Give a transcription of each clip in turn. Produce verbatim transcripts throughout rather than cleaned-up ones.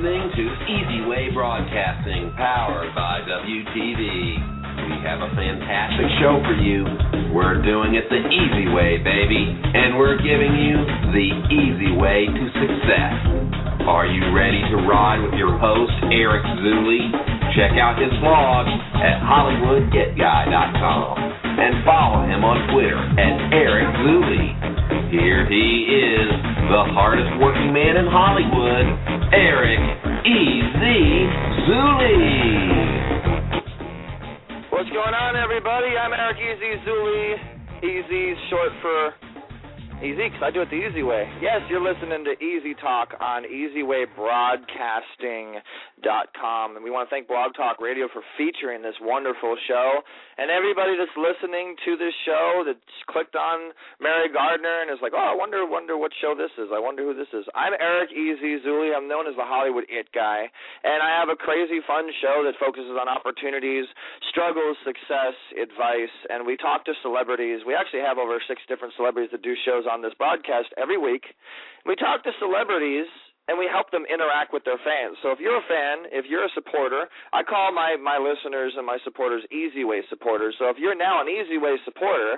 listening to Easy Way Broadcasting, powered by W T V. We have a fantastic show for you. We're doing it the easy way, baby, and we're giving you the easy way to success. Are you ready to ride with your host, Eric Zuley? Check out his blog at Hollywood It Guy dot com and follow him on Twitter at Eric Zuley. Here he is, the hardest working man in Hollywood, Eric Easy Zuley. What's going on, everybody? I'm Eric Easy Zuley. Easy short for easy, because I do it the easy way. Yes, you're listening to Easy Talk on Easy Way Broadcasting dot com, and we want to thank Blog Talk Radio for featuring this wonderful show, and everybody that's listening to this show that's clicked on Mary Gardner and is like, oh, I wonder wonder what show this is. I wonder who this is. I'm Eric Easy Zuley. I'm known as the Hollywood It Guy, and I have a crazy fun show that focuses on opportunities, struggles, success, advice, and we talk to celebrities. We actually have over six different celebrities that do shows on this broadcast every week. We talk to celebrities and we help them interact with their fans. So if you're a fan, if you're a supporter, I call my, my listeners and my supporters Easy Way supporters. So if you're now an Easy Way supporter,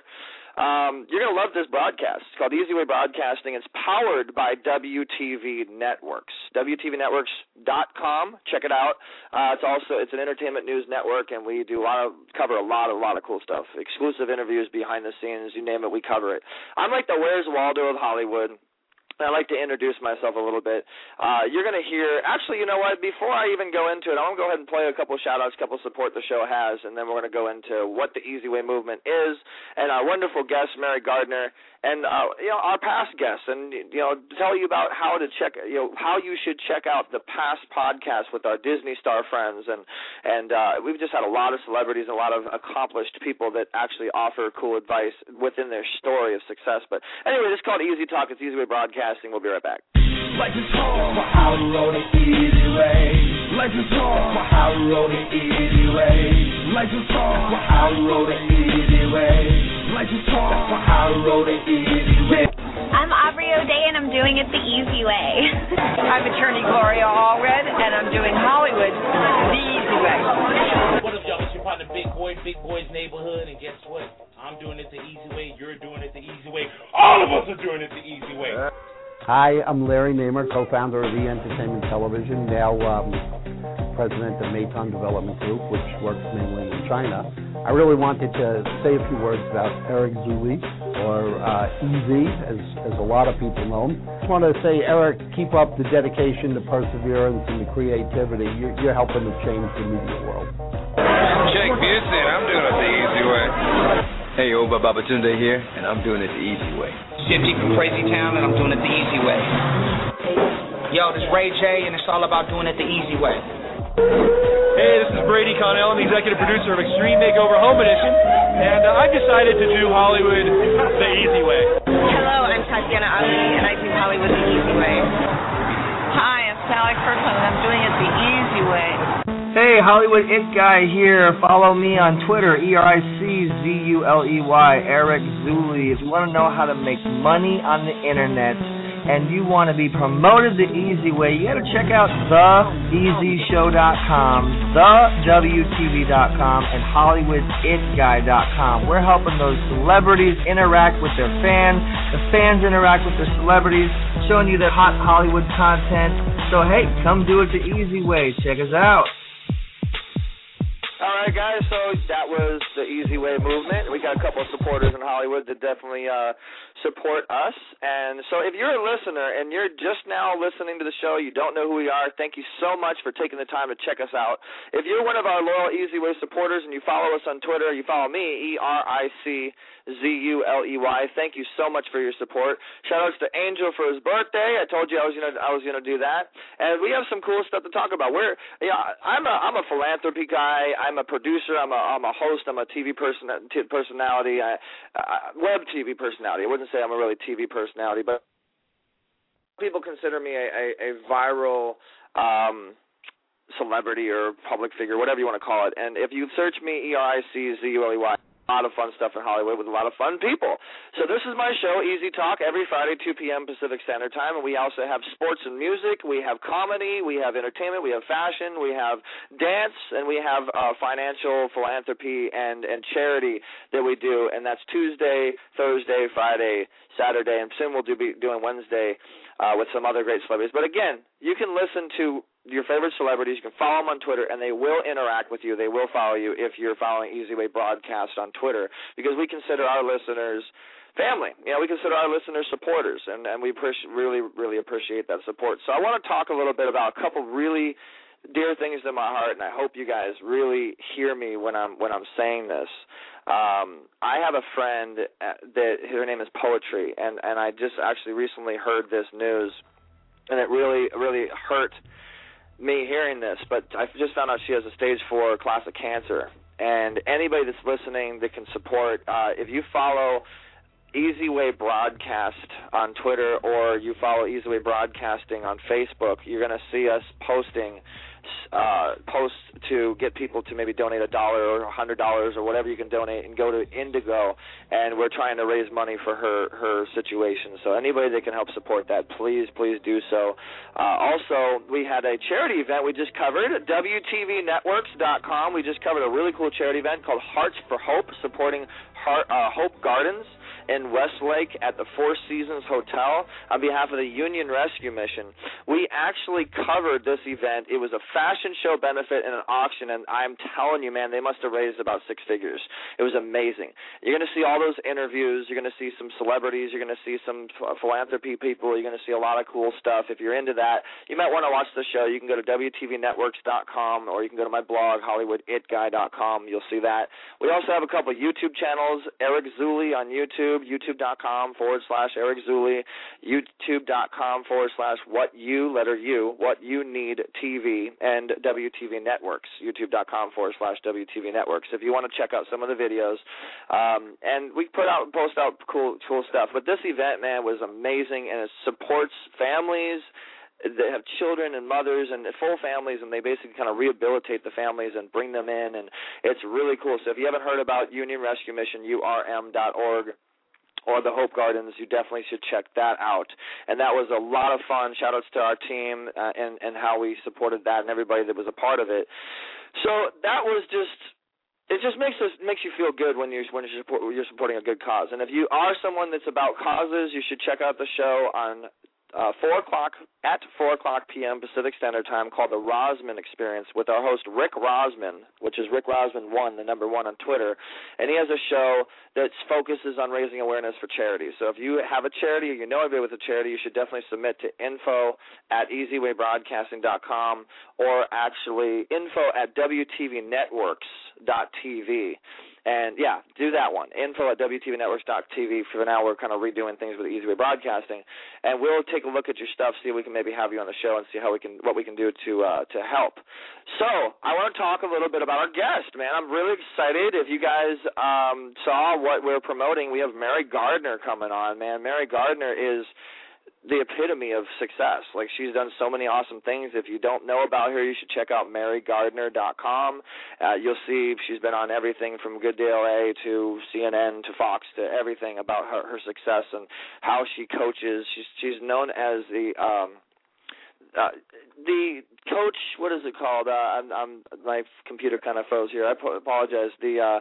um, you're going to love this broadcast. It's called Easy Way Broadcasting. It's powered by W T V Networks, W T V networks dot com. Check it out. Uh, it's also it's an entertainment news network, and we do a lot of cover a lot, a lot of cool stuff. Exclusive interviews, behind the scenes, you name it, we cover it. I'm like the Where's Waldo of Hollywood. I like to introduce myself a little bit. Uh, you're going to hear, actually, you know what, before I even go into it, I want to go ahead and play a couple shout-outs, a couple support the show has, and then we're going to go into what the Easy Way movement is, and our wonderful guest, Mary Gardner, and, uh, you know, our past guests, and, you know, tell you about how to check, you know, how you should check out the past podcasts with our Disney star friends, and, and uh, we've just had a lot of celebrities and a lot of accomplished people that actually offer cool advice within their story of success. But anyway, this is called Easy Talk. It's Easy Way Broadcasting. We'll be right back. Like to talk for how to roll the easy way. Like to talk for how to roll the easy way. Like to talk for how to roll the easy way. Like to talk for how to roll the easy way. I'm Aubrey O'Day, and I'm doing it the easy way. I'm attorney Gloria Allred, and I'm doing Hollywood the easy way. What up, y'all? It's your partner, Big Boy, Big Boy's Neighborhood, and guess what? I'm doing it the easy way. You're doing it the easy way. All of us are doing it the easy way. Hi, I'm Larry Namer, co-founder of E! Entertainment Television, now um, president of Meitan Development Group, which works mainly in China. I really wanted to say a few words about Eric Zuley, or uh, Easy, as, as a lot of people know him. I just want to say, Eric, keep up the dedication, the perseverance, and the creativity. You're, you're helping to change the media world. Jake Busey, I'm doing it the easy way. Hey, Oba Babatunde here, and I'm doing it the easy way. Shifty from Crazy Town, and I'm doing it the easy way. Yo, this is Ray J, and it's all about doing it the easy way. Hey, this is Brady Connell. I'm the executive producer of Extreme Makeover Home Edition, and uh, I've decided to do Hollywood the easy way. Hello, I'm Tatiana Ali, and I do Hollywood the easy way. Hi, I'm Sally Kirkland, and I'm doing it the easy way. Hey, Hollywood It Guy here. Follow me on Twitter, E R I C Z U L E Y, Eric Zuley. If you want to know how to make money on the internet and you want to be promoted the easy way, you got to check out the easy show dot com, the W T V dot com, and Hollywood It Guy dot com. We're helping those celebrities interact with their fans, the fans interact with the celebrities, showing you the hot Hollywood content. So, hey, come do it the easy way. Check us out. All right, guys, so that was the Easy Way movement. We got a couple of supporters in Hollywood that definitely uh, support us. And so if you're a listener and you're just now listening to the show, you don't know who we are, thank you so much for taking the time to check us out. If you're one of our loyal Easy Way supporters and you follow us on Twitter, you follow me, E R I C Z U L E Y, thank you so much for your support. Shout-outs to Angel for his birthday. I told you I was gonna I was gonna do that. And we have some cool stuff to talk about. We're yeah, I'm a I'm a philanthropy guy. I'm a producer. I'm a I'm a host. I'm a T V person personality. I, I, web T V personality. I wouldn't say I'm a really T V personality, but people consider me a, a, a viral um, celebrity or public figure, whatever you want to call it. And if you search me, E R I C Z U L E Y, lot of fun stuff in Hollywood with a lot of fun people. So this is my show, Easy Talk, every Friday, two p.m. Pacific Standard Time, and we also have sports and music, we have comedy, we have entertainment, we have fashion, we have dance, and we have uh, financial philanthropy and, and charity that we do, and that's Tuesday, Thursday, Friday, Saturday, and soon we'll do, be doing Wednesday uh, with some other great celebrities. But again, you can listen to your favorite celebrities. You can follow them on Twitter, and they will interact with you. They will follow you if you're following Easy Way Broadcast on Twitter, because we consider our listeners family. You know, we consider our listeners supporters, and, and we appreciate, really, really appreciate that support. So I want to talk a little bit about a couple really dear things to my heart, and I hope you guys really hear me when I'm when I'm saying this. Um, I have a friend that her name is Poetry, and, and I just actually recently heard this news, and it really, really hurt me hearing this, but I just found out she has a stage four classic cancer. And anybody that's listening that can support, uh, if you follow Easy Way Broadcast on Twitter or you follow Easy Way Broadcasting on Facebook, you're going to see us posting uh, posts to get people to maybe donate a dollar or a hundred dollars or whatever you can donate, and go to Indigo. And we're trying to raise money for her her situation. So anybody that can help support that, please, please do so. Uh, also, we had a charity event we just covered at W T V networks dot com. We just covered a really cool charity event called Hearts for Hope, supporting Heart, uh, Hope Gardens in Westlake at the Four Seasons Hotel on behalf of the Union Rescue Mission. We actually covered this event. It was a fashion show benefit and an auction, and I'm telling you, man, they must have raised about six figures. It was amazing. You're going to see all those interviews. You're going to see some celebrities. You're going to see some philanthropy people. You're going to see a lot of cool stuff. If you're into that, you might want to watch the show. You can go to W T V networks dot com, or you can go to my blog, Hollywood It Guy dot com. You'll see that. We also have a couple of YouTube channels, Eric Zuli on YouTube, youtube.com forward slash Eric Zuli, youtube.com forward slash what you, letter U, what you need T V, and W T V Networks, youtube.com forward slash W T V Networks. If you want to check out some of the videos, um, and we put out, post out cool, cool stuff. But this event, man, was amazing, and it supports families that have children and mothers and full families, and they basically kind of rehabilitate the families and bring them in, and it's really cool. So if you haven't heard about Union Rescue Mission, U R M dot org, or the Hope Gardens, you definitely should check that out. And that was a lot of fun. Shout-outs to our team uh, and, and how we supported that and everybody that was a part of it. So that was just... It just makes us makes you feel good when you're when you're, support, you're supporting a good cause. And if you are someone that's about causes, you should check out the show on uh, four o'clock at four o'clock p.m. Pacific Standard Time, called the Rosman Experience, with our host Rick Rosman, which is Rick Rosman one, the number one on Twitter, and he has a show that focuses on raising awareness for charity. So if you have a charity or you know anybody with a charity, you should definitely submit to info at easy way broadcasting dot com, or actually info at W T V networks dot T V. And, yeah, do that one, info at W T V networks dot T V. For now, we're kind of redoing things with Easy Way Broadcasting. And we'll take a look at your stuff, see if we can maybe have you on the show, and see how we can what we can do to uh, to help. So I want to talk a little bit about our guest, man. I'm really excited. If you guys um, saw what we're promoting, we have Mary Gardner coming on, man. Mary Gardner is the epitome of success. Like, she's done so many awesome things. If you don't know about her, you should check out mary gardner dot com. Uh, you'll see she's been on everything from Good Day L A to C N N to Fox to everything about her, her success and how she coaches. She's she's known as the um, uh, the coach. What is it called? Uh, I'm, I'm my computer kind of froze here. I apologize. The uh,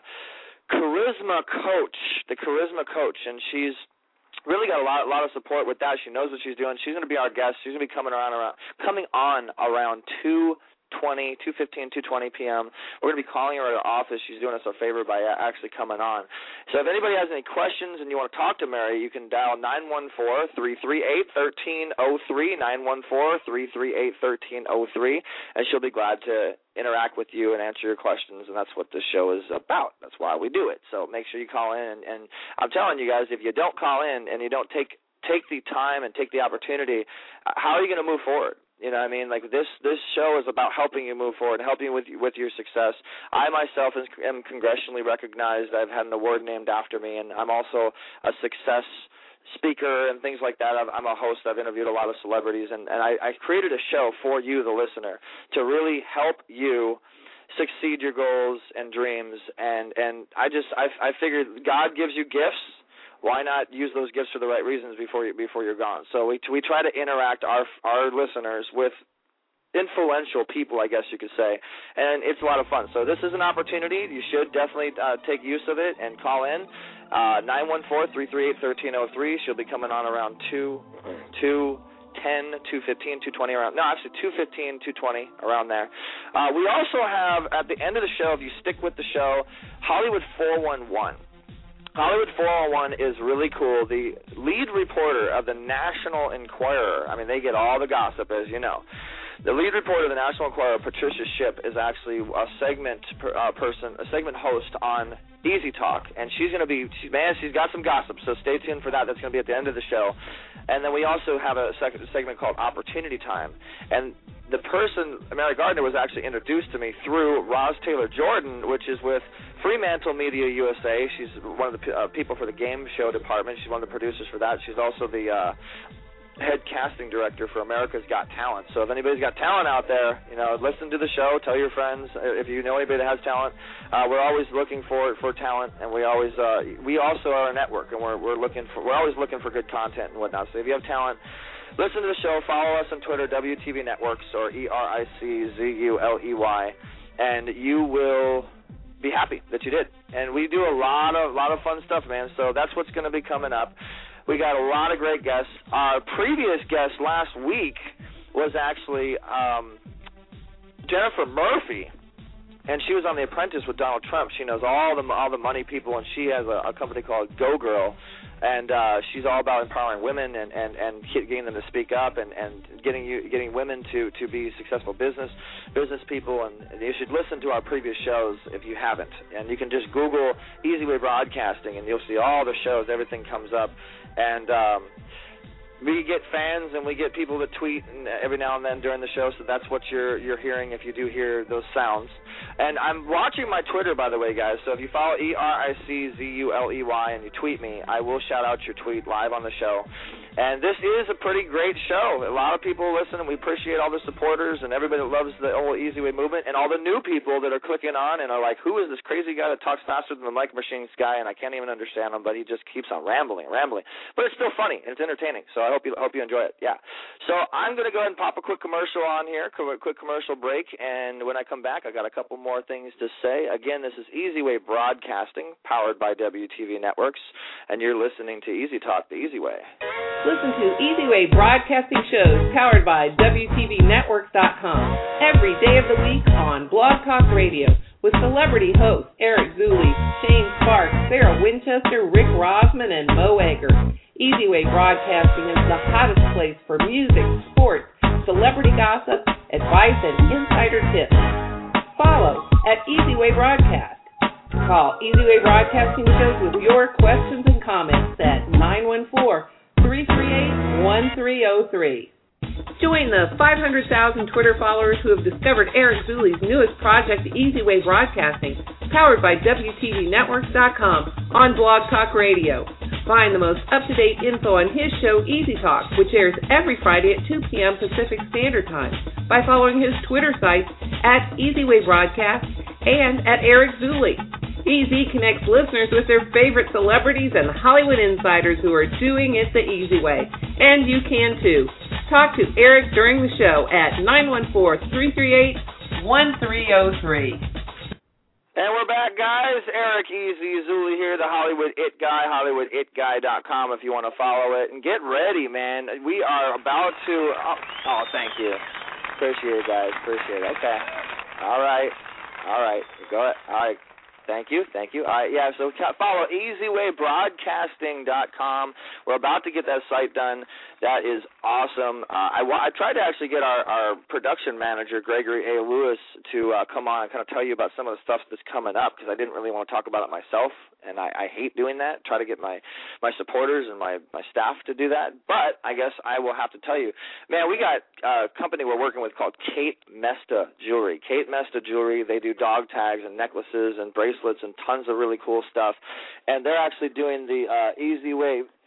charisma coach. The charisma coach, and she's really got a lot, a lot of support with that. She knows what she's doing. She's going to be our guest. She's going to be coming around, around coming on around two twenty, two fifteen, two twenty p.m. We're going to be calling her at her office. She's doing us a favor by actually coming on. So if anybody has any questions and you want to talk to Mary, you can dial nine one four, three three eight, one three zero three, nine one four, three three eight, one three zero three, and she'll be glad to interact with you and answer your questions, and that's what this show is about. That's why we do it. So make sure you call in, and, and I'm telling you guys, if you don't call in and you don't take take the time and take the opportunity, how are you going to move forward? You know what I mean? Like, this this show is about helping you move forward and helping you with, with your success. I myself am congressionally recognized. I've had an award named after me, and I'm also a success speaker and things like that. I'm a host. I've interviewed a lot of celebrities, and, and I, I created a show for you, the listener, to really help you succeed your goals and dreams. And, and I just I, I figured God gives you gifts. Why not use those gifts for the right reasons before you before you're gone? So we we try to interact our our listeners with influential people, I guess you could say, and it's a lot of fun. So this is an opportunity. You should definitely uh, take use of it and call in nine one four, three three eight, one three zero three. She'll be coming on around two, two ten, two fifteen, two twenty around. No, actually two fifteen, two twenty around there. Uh, we also have at the end of the show, if you stick with the show, Hollywood four one one. Hollywood four oh one is really cool. The lead reporter of the National Enquirer, I mean, they get all the gossip, as you know. The lead reporter of the National Enquirer, Patricia Shipp, is actually a segment per, uh, person, a segment host on Easy Talk, and she's going to be, she, man, she's got some gossip, so stay tuned for that. That's going to be at the end of the show. And then we also have a second segment called Opportunity Time, and the person, Mary Gardner, was actually introduced to me through Roz Taylor Jordan, which is with Fremantle Media U S A. She's one of the uh, people for the game show department. She's one of the producers for that. She's also the uh, head casting director for America's Got Talent. So if anybody's got talent out there, you know, listen to the show, tell your friends. If you know anybody that has talent, uh, we're always looking for for talent, and we always uh, we also are a network, and we're we're looking for we're always looking for good content and whatnot. So if you have talent, listen to the show. Follow us on Twitter, W T V Networks, or E R I C Z U L E Y, and you will be happy that you did. And we do a lot of lot of fun stuff, man. So that's what's going to be coming up. We got a lot of great guests. Our previous guest last week was actually um, Jennifer Murphy, and she was on The Apprentice with Donald Trump. She knows all the all the money people, and she has a, a company called Go Girl, and uh, she's all about empowering women and, and, and getting them to speak up and, and getting you getting women to, to be successful business business people. And you should listen to our previous shows if you haven't. And you can just Google Easy Way Broadcasting, and you'll see all the shows. Everything comes up. And um, we get fans and we get people that tweet and every now and then during the show, so that's what you're you're hearing if you do hear those sounds. And I'm watching my Twitter, by the way, guys, so if you follow E R I C Z U L E Y and you tweet me, I will shout out your tweet live on the show. And this is a pretty great show. A lot of people listen, and we appreciate all the supporters and everybody that loves the whole Easy Way movement, and all the new people that are clicking on and are like, who is this crazy guy that talks faster than the Mike Machines guy, and I can't even understand him, but he just keeps on rambling, rambling. But it's still funny, and it's entertaining, so I hope you hope you enjoy it. Yeah. So I'm going to go ahead and pop a quick commercial on here, a quick commercial break, and when I come back, I got a couple more things to say. Again, this is Easy Way Broadcasting, powered by W T V Networks, and you're listening to Easy Talk, the Easy Way. Listen to Easy Way Broadcasting shows powered by W T V Networks dot com every day of the week on Blog Talk Radio with celebrity hosts Eric Zuley, Shane Sparks, Sarah Winchester, Rick Rosman, and Mo Egger. Easy Way Broadcasting is the hottest place for music, sports, celebrity gossip, advice, and insider tips. Follow at Easy Way Broadcast. Call Easy Way Broadcasting shows with your questions and comments at nine one four, three three eight, one three zero three. Join the five hundred thousand Twitter followers who have discovered Eric Zuley's newest project, Easy Way Broadcasting, powered by W T V Networks dot com on Blog Talk Radio. Find the most up-to-date info on his show, Easy Talk, which airs every Friday at two p.m. Pacific Standard Time, by following his Twitter sites at Easy Way Broadcast and at Eric Zuley. E Z connects listeners with their favorite celebrities and Hollywood insiders who are doing it the easy way. And you can too. Talk to Eric during the show at nine one four, three three eight, one three zero three. And we're back, guys. Eric Easy Zuley here, the Hollywood It Guy, Hollywood It Guy dot com if you want to follow it. And get ready, man. We are about to... Oh, oh thank you. Appreciate it, guys. Appreciate it. Okay. All right. All right. Go ahead. All right. Thank you, thank you. All right, yeah, so follow Easy Way Broadcasting dot com. We're about to get that site done. That is awesome. Uh, I, I tried to actually get our, our production manager, Gregory A. Lewis, to uh, come on and kind of tell you about some of the stuff that's coming up, because I didn't really want to talk about it myself, and I, I hate doing that, try to get my, my supporters and my, my staff to do that. But I guess I will have to tell you, man, we got a company we're working with called Kate Mesta Jewelry. Kate Mesta Jewelry, they do dog tags and necklaces and bracelets and tons of really cool stuff. And they're actually doing the uh, Easy Way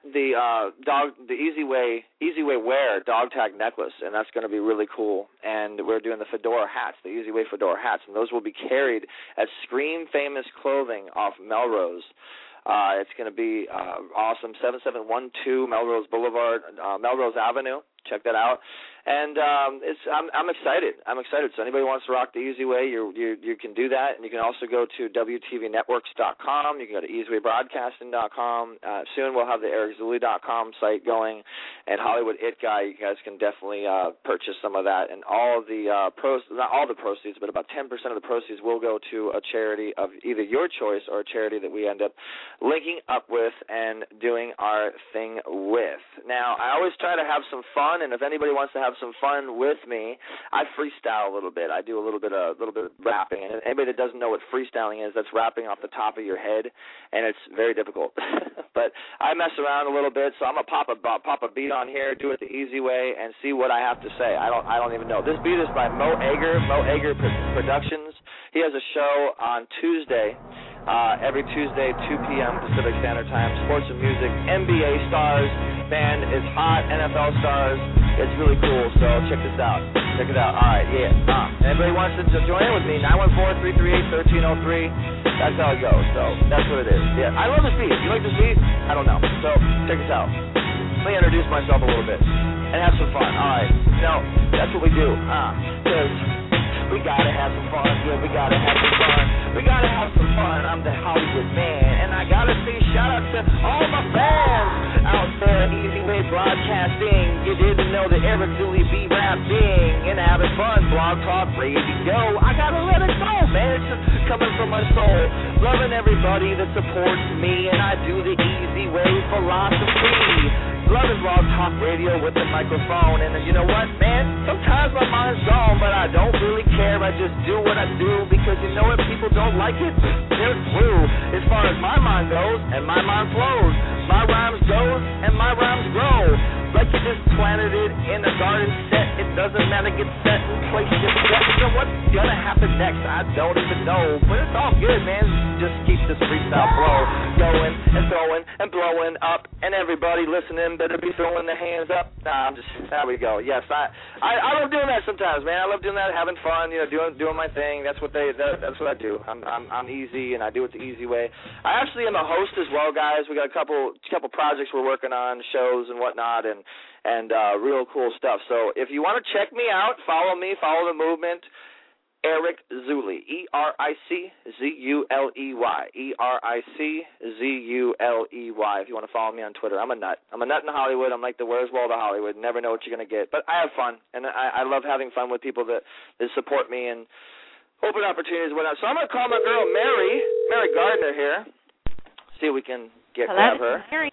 the uh, dog, the Easy Way, Easy Way Wear dog tag necklace, and that's going to be really cool. And we're doing the fedora hats, the Easy Way fedora hats, and those will be carried as Scream Famous Clothing off Melrose. Uh, it's going to be uh, awesome. seven seven one two Melrose Boulevard, uh, Melrose Avenue. Check that out. And um, it's I'm I'm excited. I'm excited. So anybody wants to rock the Easy Way, you you you can do that. And you can also go to W T V networks dot com. You can go to easy way broadcasting dot com. Uh, soon we'll have the eric zuli dot com site going. And Hollywood It Guy, you guys can definitely uh, purchase some of that. And all of the uh, pros, not all the proceeds, but about ten percent of the proceeds will go to a charity of either your choice or a charity that we end up linking up with and doing our thing with. Now, I always try to have some fun, and if anybody wants to have some fun with me, I freestyle a little bit. I do a little bit of a little bit of rapping, and anybody that doesn't know what freestyling is, that's rapping off the top of your head, and it's very difficult. But I mess around a little bit, so I'm gonna pop a pop a beat on here, do it the easy way, and see what I have to say. I don't I don't even know. This beat is by Mo Ager, Mo Ager Productions. He has a show on Tuesday. Uh, every Tuesday, two p.m. Pacific Standard Time. Sports and music, N B A stars, band is hot, N F L stars. It's really cool, so check this out. Check it out. All right, yeah. Uh, anybody wants to join in with me, nine one four, three three eight, one three zero three. That's how it goes, so that's what it is. Yeah, I love this beat. You like this beat? I don't know. So check this out. Let me introduce myself a little bit and have some fun. All right. No, that's what we do. Uh, because we gotta have some fun. Yeah, we gotta have some fun. We gotta have some fun. I'm the Hollywood man, and I gotta say shout out to all my fans out there. Easy Way Broadcasting. You didn't know that Eric Zuli be rapping and having fun. Blog Talk Radio. I gotta let it go, man. It's just coming from my soul. Loving everybody that supports me, and I do the Easy Way philosophy. Loving Blog Talk Radio with the microphone. And you know what, man? Sometimes my mind's gone, but I don't really care. I just do what I do because you know what? People don't like it. They're through. As far as my mind goes, and my mind flows. My rhymes goes, and my rhymes grow. Like you just planted it in a garden set. It doesn't matter, get set in place, get set. You know what's gonna happen next? I don't even know. But it's all good, man. Just keep this freestyle flow going and throwing and blowing up. And everybody listening better be throwing their hands up. Nah, I'm just, there we go. Yes, I, I, I love doing that sometimes, man. I love doing that, having fun, you know, doing doing my thing. That's what they, that, that's what I do. I'm, I'm I'm easy, and I do it the easy way. I actually am a host as well, guys. We got a couple couple projects we're working on, shows and whatnot, and and uh, real cool stuff. So if you want to check me out, follow me, follow the movement. Eric Zuli, E R I C Z U L E Y, E R I C Z U L E Y, if you want to follow me on Twitter. I'm a nut. I'm a nut in Hollywood. I'm like the Where's Waldo Hollywood. Never know what you're going to get. But I have fun, and I, I love having fun with people that, that support me and open opportunities and whatnot. So I'm going to call my girl Mary, Mary Gardner here, see if we can get Hello, grab her. Mary.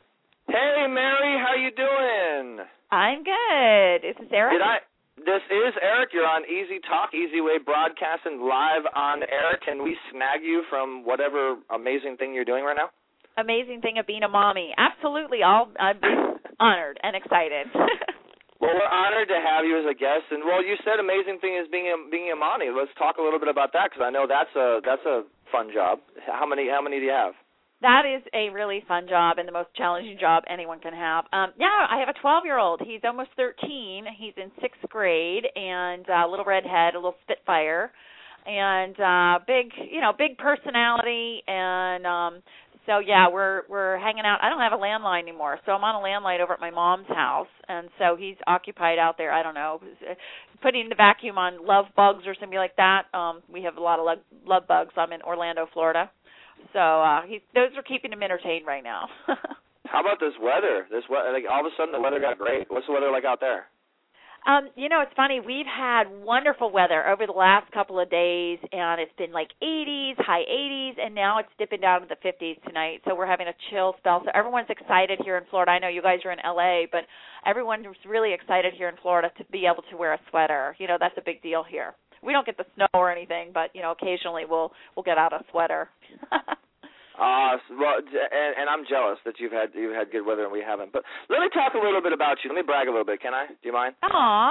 Hey, Mary, how you doing? I'm good. Is this Eric? Did I... This is Eric. You're on Easy Talk, Easy Way Broadcasting, live on air. Can we snag you from whatever amazing thing you're doing right now? Amazing thing of being a mommy. Absolutely. I'll, I'm honored and excited. Well, we're honored to have you as a guest. And, well, you said amazing thing is being a, being a mommy. Let's talk a little bit about that because I know that's a that's a fun job. How many How many do you have? That is a really fun job and the most challenging job anyone can have. Um, yeah, I have a twelve-year-old. He's almost thirteen. He's in sixth grade, and a uh, little redhead, a little spitfire, and uh, big, you know, big personality. And um, so, yeah, we're we're hanging out. I don't have a landline anymore, so I'm on a landline over at my mom's house, and so he's occupied out there. I don't know, putting the vacuum on love bugs or something like that. Um, we have a lot of love, love bugs. I'm in Orlando, Florida. So uh, he's, those are keeping him entertained right now. How about this weather? This weather, like all of a sudden the weather got great. What's the weather like out there? Um, you know, it's funny. We've had wonderful weather over the last couple of days, and it's been like eighties, high eighties, and now it's dipping down to the fifties tonight. So we're having a chill spell. So everyone's excited here in Florida. I know you guys are in L A, but everyone's really excited here in Florida to be able to wear a sweater. You know, that's a big deal here. We don't get the snow or anything, but, you know, occasionally we'll we'll get out a sweater. Uh, well, and, and I'm jealous that you've had you've had good weather and we haven't. But let me talk a little bit about you. Let me brag a little bit, can I? Do you mind? Aw.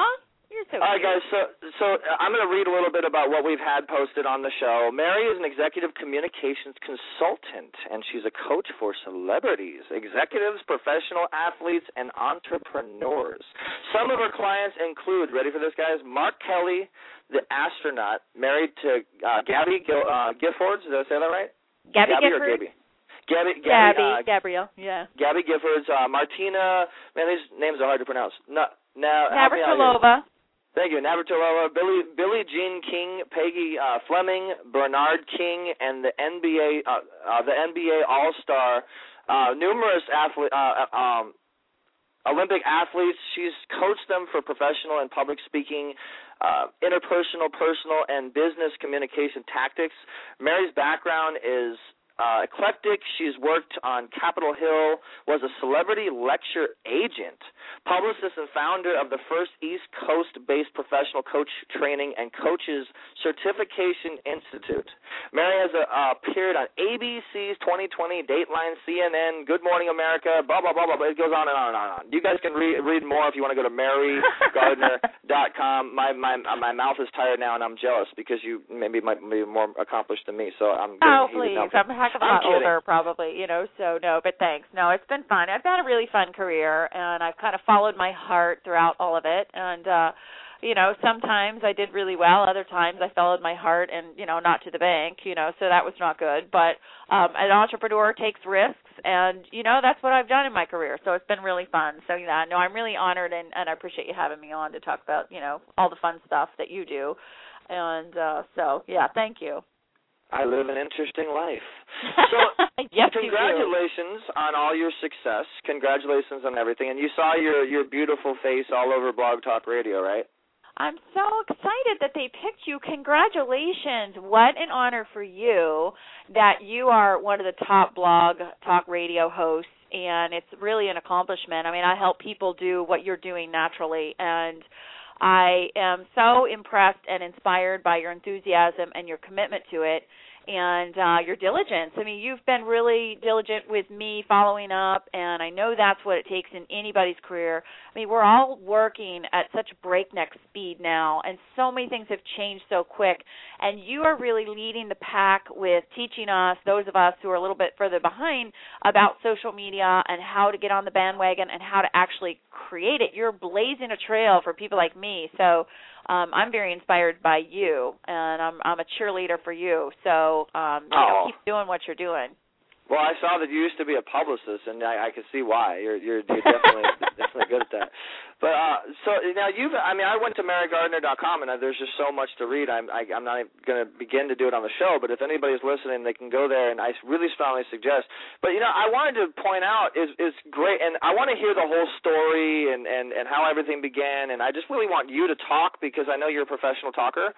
You're so All right, cute. guys, so so I'm going to read a little bit about what we've had posted on the show. Mary is an executive communications consultant, and she's a coach for celebrities, executives, professional athletes, and entrepreneurs. Some of her clients include, ready for this, guys, Mark Kelly, the astronaut, married to uh, Gabby Gil- uh, Giffords. Did I say that right? Gabby, Gabby Giffords? or Gabby? Gabby, Gabby, Gabby, uh, Gabrielle, yeah. Gabby Giffords, uh, Martina, man, these names are hard to pronounce. No, now, Navratilova. Thank you. Navratilova, Billy, Billie Jean King, Peggy uh, Fleming, Bernard King, and the N B A, uh, uh, the N B A All-Star, uh, numerous athlete, uh, um, Olympic athletes. She's coached them for professional and public speaking, uh, interpersonal, personal, and business communication tactics. Mary's background is Uh, eclectic. She's worked on Capitol Hill, was a celebrity lecture agent, publicist and founder of the first East Coast-based professional coach training and coaches certification institute. Mary has uh, appeared on A B C's twenty twenty, Dateline, C N N, Good Morning America, blah, blah, blah, blah, but it goes on and on and on and on. You guys can read, read more if you want to go to mary gardner dot com. My, my, my mouth is tired now, and I'm jealous because you maybe might be more accomplished than me, so I'm Oh, please. I'm a heck of a lot older, probably, you know, so no, but thanks. No, it's been fun. I've had a really fun career, and I've kind of followed my heart throughout all of it, and, uh, you know, sometimes I did really well. Other times I followed my heart and, you know, not to the bank, you know, so that was not good. But um, an entrepreneur takes risks, and, you know, that's what I've done in my career, so it's been really fun. So, yeah, no, I'm really honored, and, and I appreciate you having me on to talk about, you know, all the fun stuff that you do. And uh, so, yeah, thank you. I live an interesting life. So, yes, congratulations on all your success. Congratulations on everything. And you saw your, your beautiful face all over Blog Talk Radio, right? I'm so excited that they picked you. Congratulations. What an honor for you that you are one of the top Blog Talk Radio hosts, and it's really an accomplishment. I mean, I help people do what you're doing naturally, and I am so impressed and inspired by your enthusiasm and your commitment to it and uh, your diligence. I mean, you've been really diligent with me following up, and I know that's what it takes in anybody's career. I mean, we're all working at such breakneck speed now, and so many things have changed so quick, and you are really leading the pack with teaching us, those of us who are a little bit further behind, about social media and how to get on the bandwagon and how to actually create it. You're blazing a trail for people like me, so Um, I'm very inspired by you, and I'm I'm a cheerleader for you. So um, you know, oh. keep doing what you're doing. Well, I saw that you used to be a publicist, and I, I can see why. You're you're, you're definitely definitely good at that. But uh, so now you've, I mean, I went to mary gardner dot com, and there's just so much to read. I'm I, I'm not going to begin to do it on the show, but if anybody's listening, they can go there, and I really strongly suggest. But you know, I wanted to point out is is great, and I want to hear the whole story and, and, and how everything began, and I just really want you to talk because I know you're a professional talker.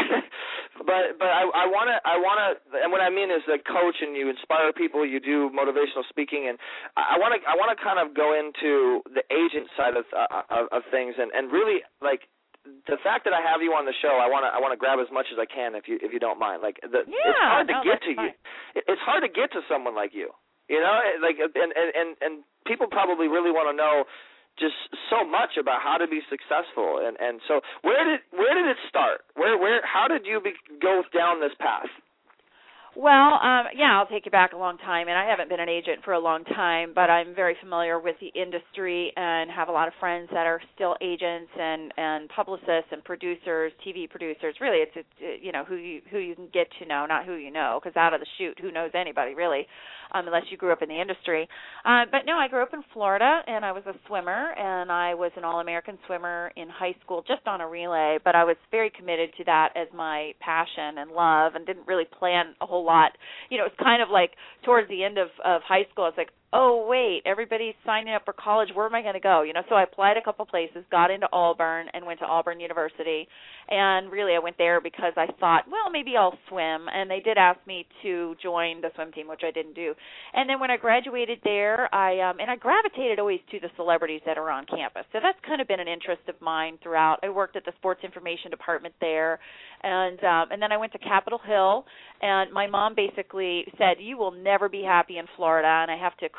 but but I I want to I want to, and what I mean is the coach, and you inspire people. You do motivational speaking, and I want to I want to kind of go into the agent side of, uh, of of things, and, and really like the fact that I have you on the show. I want to I want to grab as much as I can if you if you don't mind. Like the, yeah, it's hard to no, get to fine. you. It's hard to get to someone like you. You know, like and and and, and people probably really want to know just so much about how to be successful. And, and so where did where did it start? Where where how did you be, go down this path? Well, um, yeah, I'll take you back a long time, and I haven't been an agent for a long time, but I'm very familiar with the industry and have a lot of friends that are still agents and, and publicists and producers, T V producers. Really, it's, it's you know who you who you can get to know, not who you know, because out of the chute, who knows anybody really, um, unless you grew up in the industry. Uh, but no, I grew up in Florida, and I was a swimmer, and I was an All-American swimmer in high school, just on a relay. But I was very committed to that as my passion and love, and didn't really plan a whole lot. You know, it's kind of like towards the end of, of high school, it's like, oh, wait, everybody's signing up for college. Where am I going to go? You know, so I applied a couple places, got into Auburn, and went to Auburn University. And really I went there because I thought, well, maybe I'll swim. And they did ask me to join the swim team, which I didn't do. And then when I graduated there, I um, and I gravitated always to the celebrities that are on campus. So that's kind of been an interest of mine throughout. I worked at the sports information department there. And um, and then I went to Capitol Hill. And my mom basically said, you will never be happy in Florida. And I have to credit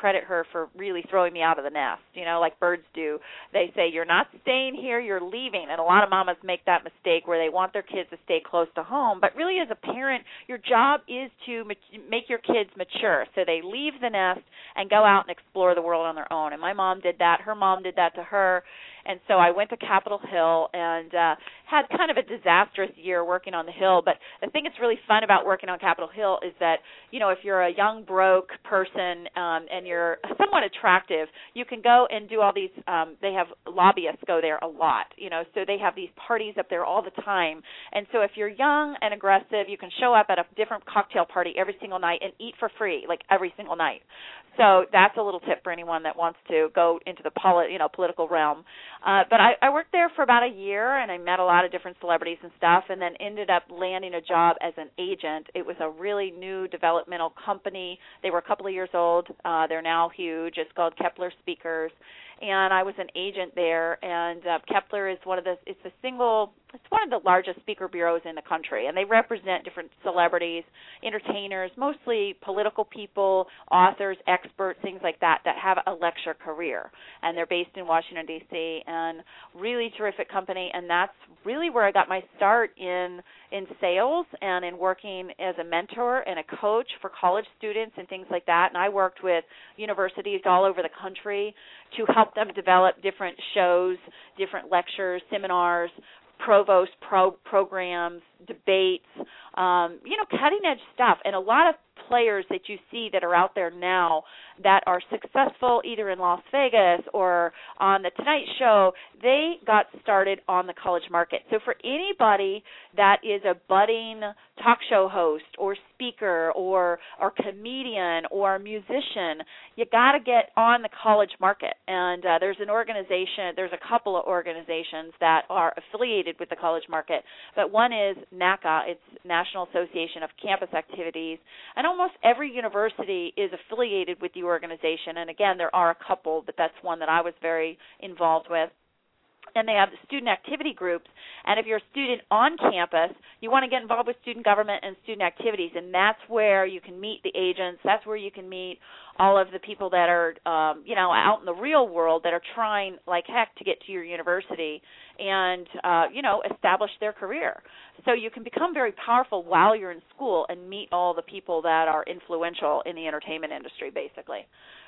credit her for really throwing me out of the nest, you know, like birds do. They say, you're not staying here, you're leaving. And a lot of mamas make that mistake where they want their kids to stay close to home. But really, as a parent, your job is to make your kids mature. So they leave the nest and go out and explore the world on their own. And my mom did that. Her mom did that to her. And so I went to Capitol Hill and uh, had kind of a disastrous year working on the Hill. But the thing that's really fun about working on Capitol Hill is that, you know, if you're a young, broke person um, and you're somewhat attractive, you can go and do all these, um, they have lobbyists go there a lot, you know, so they have these parties up there all the time. And so if you're young and aggressive, you can show up at a different cocktail party every single night and eat for free, like every single night. So that's a little tip for anyone that wants to go into the poli- you know, political realm. Uh, but I, I worked there for about a year, and I met a lot of different celebrities and stuff, and then ended up landing a job as an agent. It was a really new developmental company. They were a couple of years old. Uh, they're now huge. It's called Kepler Speakers. And I was an agent there, and uh, Kepler is one of the, it's a single, it's one of the largest speaker bureaus in the country, and they represent different celebrities, entertainers, mostly political people, authors, experts, things like that, that have a lecture career. And they're based in Washington, D C, and really terrific company, and that's really where I got my start in in sales and in working as a mentor and a coach for college students and things like that. And I worked with universities all over the country to help them develop different shows, different lectures, seminars, provost pro- programs, debates, um, you know, cutting-edge stuff. And a lot of players that you see that are out there now that are successful either in Las Vegas or on The Tonight Show, they got started on the college market. So for anybody that is a budding talk show host or speaker or or comedian or musician, you got to get on the college market. And uh, there's an organization, there's a couple of organizations that are affiliated with the college market, but one is NACA, it's National Association of Campus Activities, and almost every university is affiliated with the organization. And again, there are a couple, but that's one that I was very involved with. And they have student activity groups. And if you're a student on campus, you want to get involved with student government and student activities. And that's where you can meet the agents. That's where you can meet all of the people that are, um, you know, out in the real world that are trying like heck to get to your university and, uh, you know, establish their career. So you can become very powerful while you're in school and meet all the people that are influential in the entertainment industry, basically.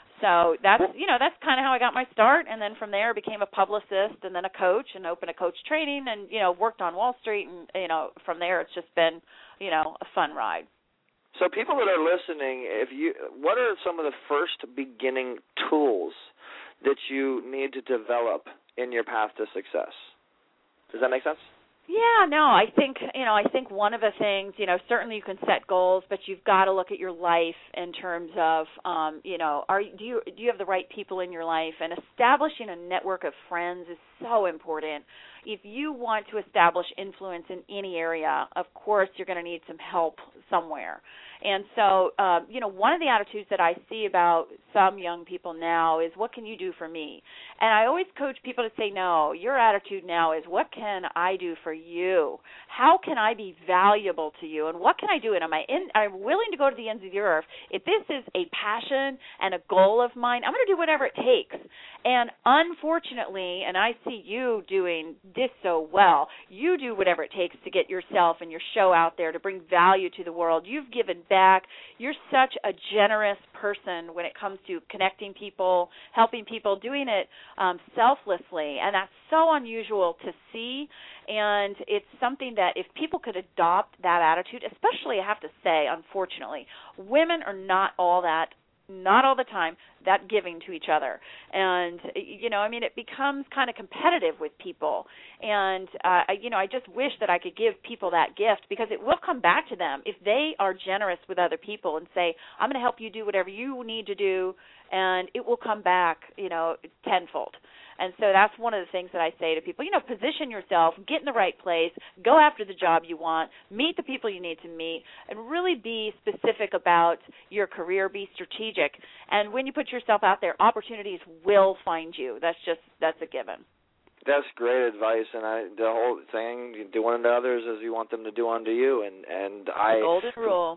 So that's, you know, that's kind of how I got my start, and then from there became a publicist and then a coach and opened a coach training and, you know, worked on Wall Street, and, you know, from there it's just been, you know, a fun ride. So people that are listening, if you, what are some of the first beginning tools that you need to develop in your path to success? Does that make sense? Yeah, no, I think, you know, I think one of the things, you know, certainly you can set goals, but you've got to look at your life in terms of, um, you know, are do you do you have the right people in your life? And establishing a network of friends is so important. If you want to establish influence in any area, of course you're going to need some help somewhere. And so, um, you know, one of the attitudes that I see about some young people now is, what can you do for me? And I always coach people to say, no, your attitude now is, what can I do for you? How can I be valuable to you? And what can I do? And am I in, I'm willing to go to the ends of the earth. If this is a passion and a goal of mine, I'm going to do whatever it takes. And unfortunately, and I see you doing this so well, you do whatever it takes to get yourself and your show out there to bring value to the world. You've given back. You're such a generous person when it comes to connecting people, helping people, doing it um, selflessly, and that's so unusual to see. And it's something that if people could adopt that attitude, especially, I have to say, unfortunately, women are not all that, not all the time, that giving to each other. And, you know, I mean, it becomes kind of competitive with people. And, uh, you know, I just wish that I could give people that gift, because it will come back to them if they are generous with other people and say, I'm going to help you do whatever you need to do, and it will come back, you know, tenfold. And so that's one of the things that I say to people, you know, position yourself, get in the right place, go after the job you want, meet the people you need to meet, and really be specific about your career, be strategic. And when you put yourself out there, opportunities will find you. That's just, that's a given. That's great advice, and I, the whole thing, do unto others as you want them to do unto you. And, and I, the golden rule.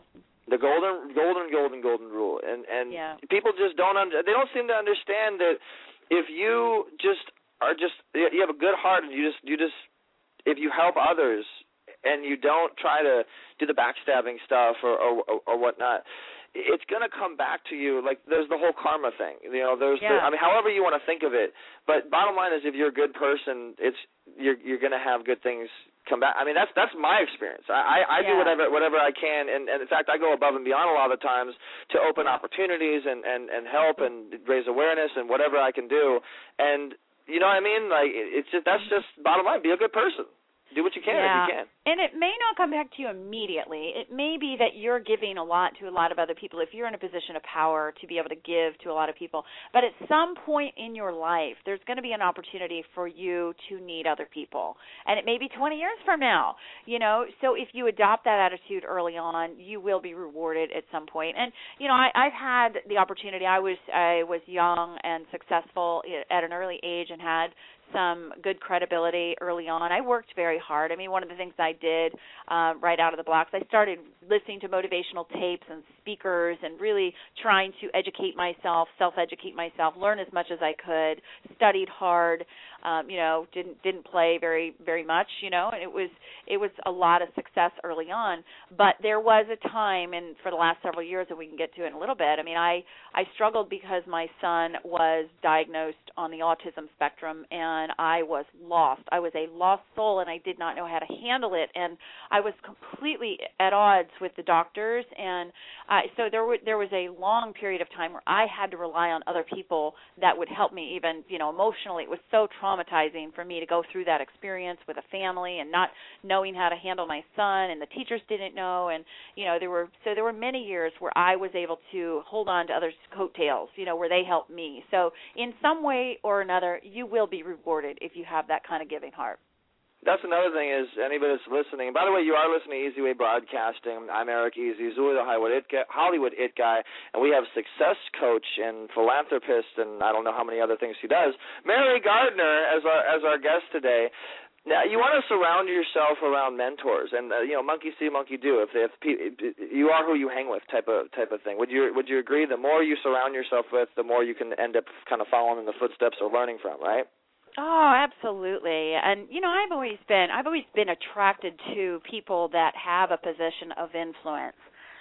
The golden, golden, golden, golden rule, and and yeah. people just don't under, they don't seem to understand that if you just are just you have a good heart and you just you just if you help others and you don't try to do the backstabbing stuff or or, or whatnot, it's going to come back to you. Like there's the whole karma thing, you know. There's yeah. the, I mean, however you want to think of it, but bottom line is if you're a good person, it's you're you're going to have good things come back. I mean, that's that's my experience. I I, I yeah. do whatever whatever I can, and, and in fact, I go above and beyond a lot of the times to open opportunities and, and, and help and raise awareness and whatever I can do. And you know what I mean? Like it's just that's just bottom line. Be a good person. Do what you can yeah. if you can. And it may not come back to you immediately. It may be that you're giving a lot to a lot of other people if you're in a position of power to be able to give to a lot of people. But at some point in your life, there's going to be an opportunity for you to need other people. And it may be twenty years from now, you know. So if you adopt that attitude early on, you will be rewarded at some point. And, you know, I, I've had the opportunity. I was I was young and successful at an early age and had some good credibility early on. I worked very hard. I mean, one of the things I did uh, right out of the blocks, I started listening to motivational tapes and speakers and really trying to educate myself, self-educate myself, learn as much as I could, studied hard, um, you know, didn't didn't play very very much, you know, and it was it was a lot of success early on. But there was a time, and for the last several years that we can get to in a little bit, I mean, I, I struggled because my son was diagnosed on the autism spectrum, and And I was lost. I was a lost soul, and I did not know how to handle it. And I was completely at odds with the doctors. And uh, so there, w- there was a long period of time where I had to rely on other people that would help me, even you know emotionally. It was so traumatizing for me to go through that experience with a family and not knowing how to handle my son, and the teachers didn't know. And you know there were so there were many years where I was able to hold on to others' coattails, you know, where they helped me. So in some way or another, you will be rewarded if you have that kind of giving heart. That's another thing is anybody that's listening. And by the way, you are listening to Easy Way Broadcasting. I'm Eric Easy, Zuli, the Hollywood It Guy, Hollywood It Guy, and we have success coach and philanthropist, and I don't know how many other things he does, Mary Gardner, as our as our guest today. Now, you want to surround yourself around mentors, and uh, you know, monkey see, monkey do. If, if you are who you hang with, type of type of thing. Would you would you agree? The more you surround yourself with, the more you can end up kind of following in the footsteps or learning from, right? Oh, absolutely. And you know, I've always been I've always been attracted to people that have a position of influence.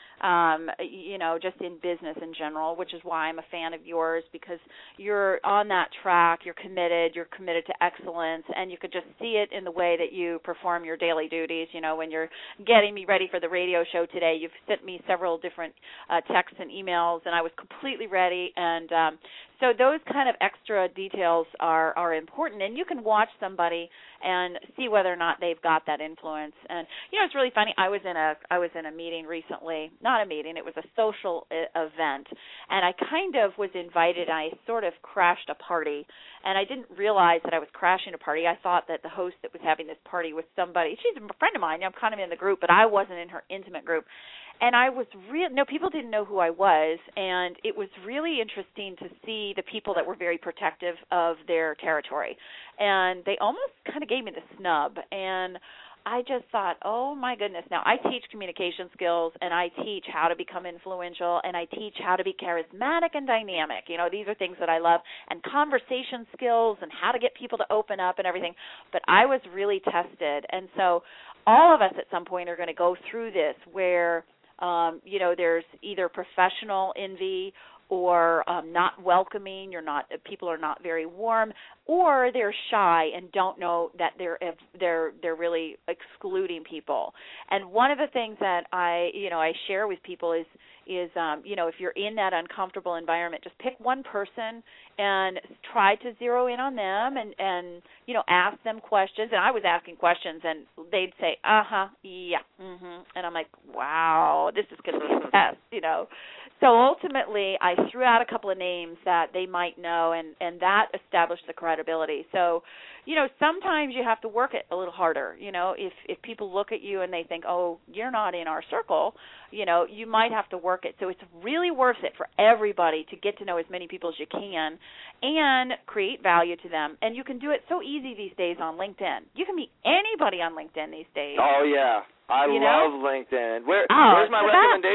Um, you know, just in business in general, which is why I'm a fan of yours, because you're on that track, you're committed, you're committed to excellence, and you could just see it in the way that you perform your daily duties. You know, when you're getting me ready for the radio show today, you've sent me several different uh, texts and emails, and I was completely ready. And um, so those kind of extra details are, are important, and you can watch somebody and see whether or not they've got that influence. And you know, it's really funny. I was in a I was in a meeting recently. Not a meeting, it was a social I- event, and I kind of was invited. I sort of crashed a party, and I didn't realize that I was crashing a party. I thought that the host that was having this party was somebody. She's a friend of mine. I'm kind of in the group, but I wasn't in her intimate group. And I was real. No, people didn't know who I was, and it was really interesting to see the people that were very protective of their territory, and they almost kind of gave me the snub. And I just thought, oh my goodness. Now I teach communication skills, and I teach how to become influential, and I teach how to be charismatic and dynamic. You know, these are things that I love, and conversation skills and how to get people to open up and everything. But I was really tested, and so all of us at some point are going to go through this where Um, you know, there's either professional envy or um, not welcoming. You're not. People are not very warm, or they're shy and don't know that they're they're they're really excluding people. And one of the things that I you know I share with people is is um, you know if you're in that uncomfortable environment, just pick one person and try to zero in on them and and you know ask them questions. And I was asking questions, and they'd say, uh huh, yeah, mhm, and I'm like, wow, this is going to be a test, you know. So ultimately, I threw out a couple of names that they might know, and, and that established the credibility. So, you know, sometimes you have to work it a little harder. You know, if if people look at you and they think, oh, you're not in our circle, you know, you might have to work it. So it's really worth it for everybody to get to know as many people as you can and create value to them. And you can do it so easy these days on LinkedIn. You can meet anybody on LinkedIn these days. Oh, yeah. I you love know? LinkedIn. Where, oh, where's my recommendation?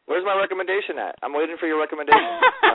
Where's my recommendation at? I'm waiting for your recommendation.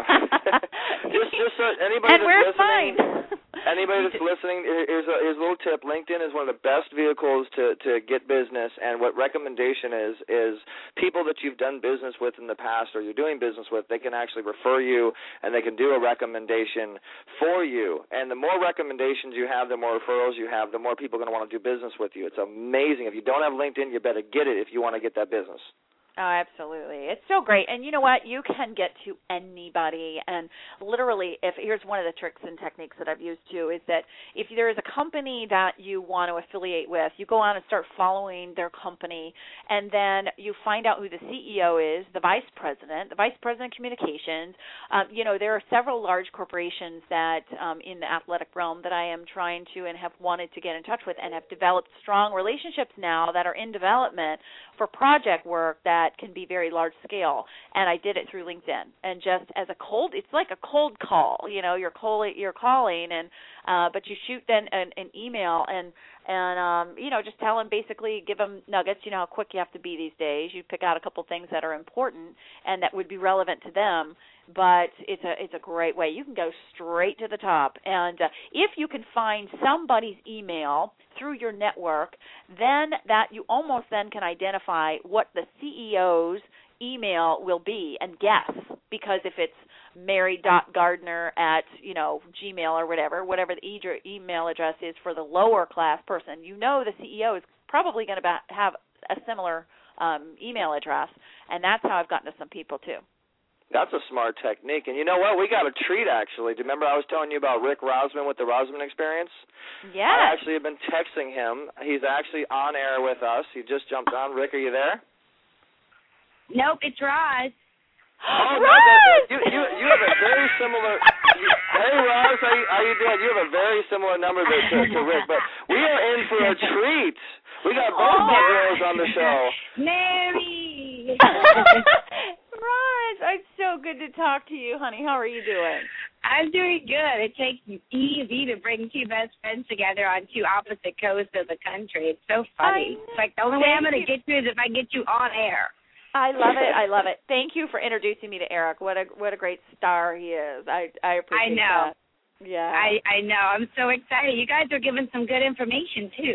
just, just so anybody and that's where's listening, mine? anybody that's listening, here's a, here's a little tip. LinkedIn is one of the best vehicles to, to get business, and what recommendation is is people that you've done business with in the past or you're doing business with, they can actually refer you, and they can do a recommendation for you. And the more recommendations you have, the more referrals you have, the more people are going to want to do business with you. It's amazing. If you don't have LinkedIn, you better get it if you want to get that business. Oh, absolutely. It's so great. And you know what? You can get to anybody. And literally, if here's one of the tricks and techniques that I've used too, is that if there is a company that you want to affiliate with, you go on and start following their company, and then you find out who the C E O is, the vice president, the vice president of communications. Um, you know, there are several large corporations that um, in the athletic realm that I am trying to and have wanted to get in touch with and have developed strong relationships now that are in development for project work that can be very large scale, and I did it through LinkedIn. And just as a cold, it's like a cold call. You know, you're calling, you're calling, and uh, but you shoot then an, an email and and um, you know, just tell them basically, give them nuggets. You know how quick you have to be these days. You pick out a couple things that are important and that would be relevant to them. But it's a it's a great way. You can go straight to the top, and uh, if you can find somebody's email through your network, then that you almost then can identify what the C E O's email will be and guess, because if it's mary.gardner at you know Gmail or whatever, whatever the e- email address is for the lower class person, you know the C E O is probably going to have a similar um, email address, and that's how I've gotten to some people too. That's a smart technique. And you know what? We got a treat, actually. Do you remember I was telling you about Rick Rosman with the Rosman Experience? Yeah. I actually have been texting him. He's actually on air with us. He just jumped on. Rick, are you there? Nope, it's Roz. Oh, Roz! no, that's, you, you, you have a very similar... You, hey, Roz, how you, how you doing? You have a very similar number to, to, to Rick, but we are in for a treat. We got both oh, my girls on the show. Mary! Roz, it's so good to talk to you, honey. How are you doing? I'm doing good. It takes easy to bring two best friends together on two opposite coasts of the country. It's so funny. It's like the only way I'm going to get you is if I get you on air. I love it. I love it. Thank you for introducing me to Eric. What a what a great star he is. I I appreciate I know. that. Yeah. I, I know. I'm so excited. You guys are giving some good information, too.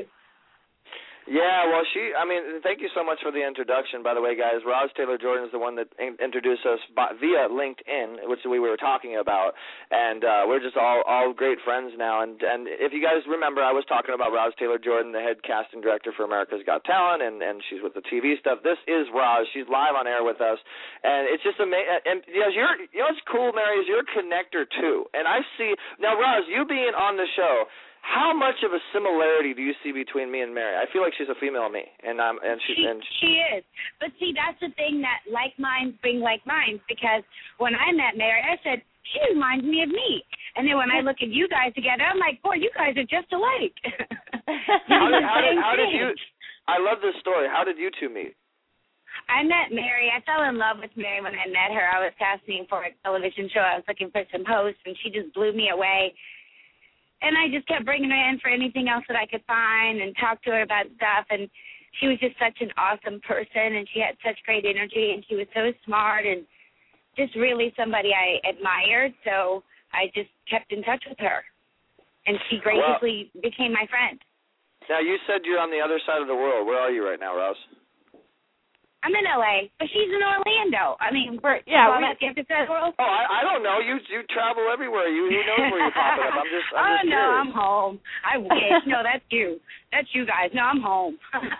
Yeah, well, she, I mean, thank you so much for the introduction, by the way, guys. Roz Taylor Jordan is the one that in- introduced us by, via LinkedIn, which we were talking about, and uh, we're just all, all great friends now. And, and if you guys remember, I was talking about Roz Taylor Jordan, the head casting director for America's Got Talent, and, and she's with the T V stuff. This is Roz. She's live on air with us, and it's just amazing. And you know, you're, you know what's cool, Mary, is you're a connector, too. And I see, now, Roz, you being on the show, how much of a similarity do you see between me and Mary? I feel like she's a female me, and um, and she, she and she is. But see, that's the thing that like minds bring like minds. Because when I met Mary, I said she reminds me of me, and then when I look at you guys together, I'm like, boy, you guys are just alike. how, did, how, did, how did you? I love this story. How did you two meet? I met Mary. I fell in love with Mary when I met her. I was casting for a television show. I was looking for some hosts, and she just blew me away. And I just kept bringing her in for anything else that I could find and talk to her about stuff. And she was just such an awesome person, and she had such great energy, and she was so smart and just really somebody I admired. So I just kept in touch with her, and she graciously well, became my friend. Now, you said you're on the other side of the world. Where are you right now, Roz? I'm in L A, but she's in Orlando. I mean, we're, yeah, we, we, the other world. Oh, I, I don't know. You you travel everywhere. You who knows where you're popping up? I'm just. I'm oh just no, curious. I'm home. I wish. No, that's you. That's you guys. No, I'm home.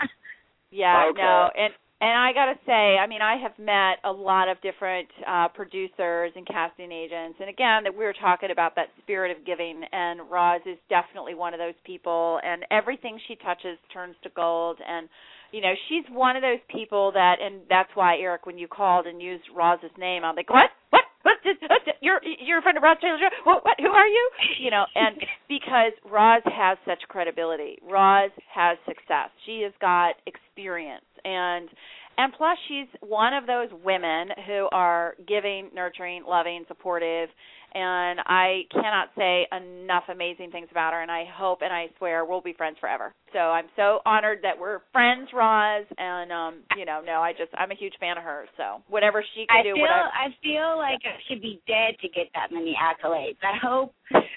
yeah, okay. no, and and I gotta say, I mean, I have met a lot of different uh, producers and casting agents, and again, that we were talking about that spirit of giving, and Roz is definitely one of those people, and everything she touches turns to gold, and. You know, she's one of those people that, and that's why, Eric, when you called and used Roz's name, I'm like, what? What? What? You're you're a friend of Roz Taylor? What? What? Who are you? You know, and because Roz has such credibility, Roz has success. She has got experience, and And plus, she's one of those women who are giving, nurturing, loving, supportive, and I cannot say enough amazing things about her, and I hope and I swear we'll be friends forever. So I'm so honored that we're friends, Roz, and, um, you know, no, I just, I'm a huge fan of hers, so whatever she can I do. Feel, whatever. I feel like I should be dead to get that many accolades. I hope.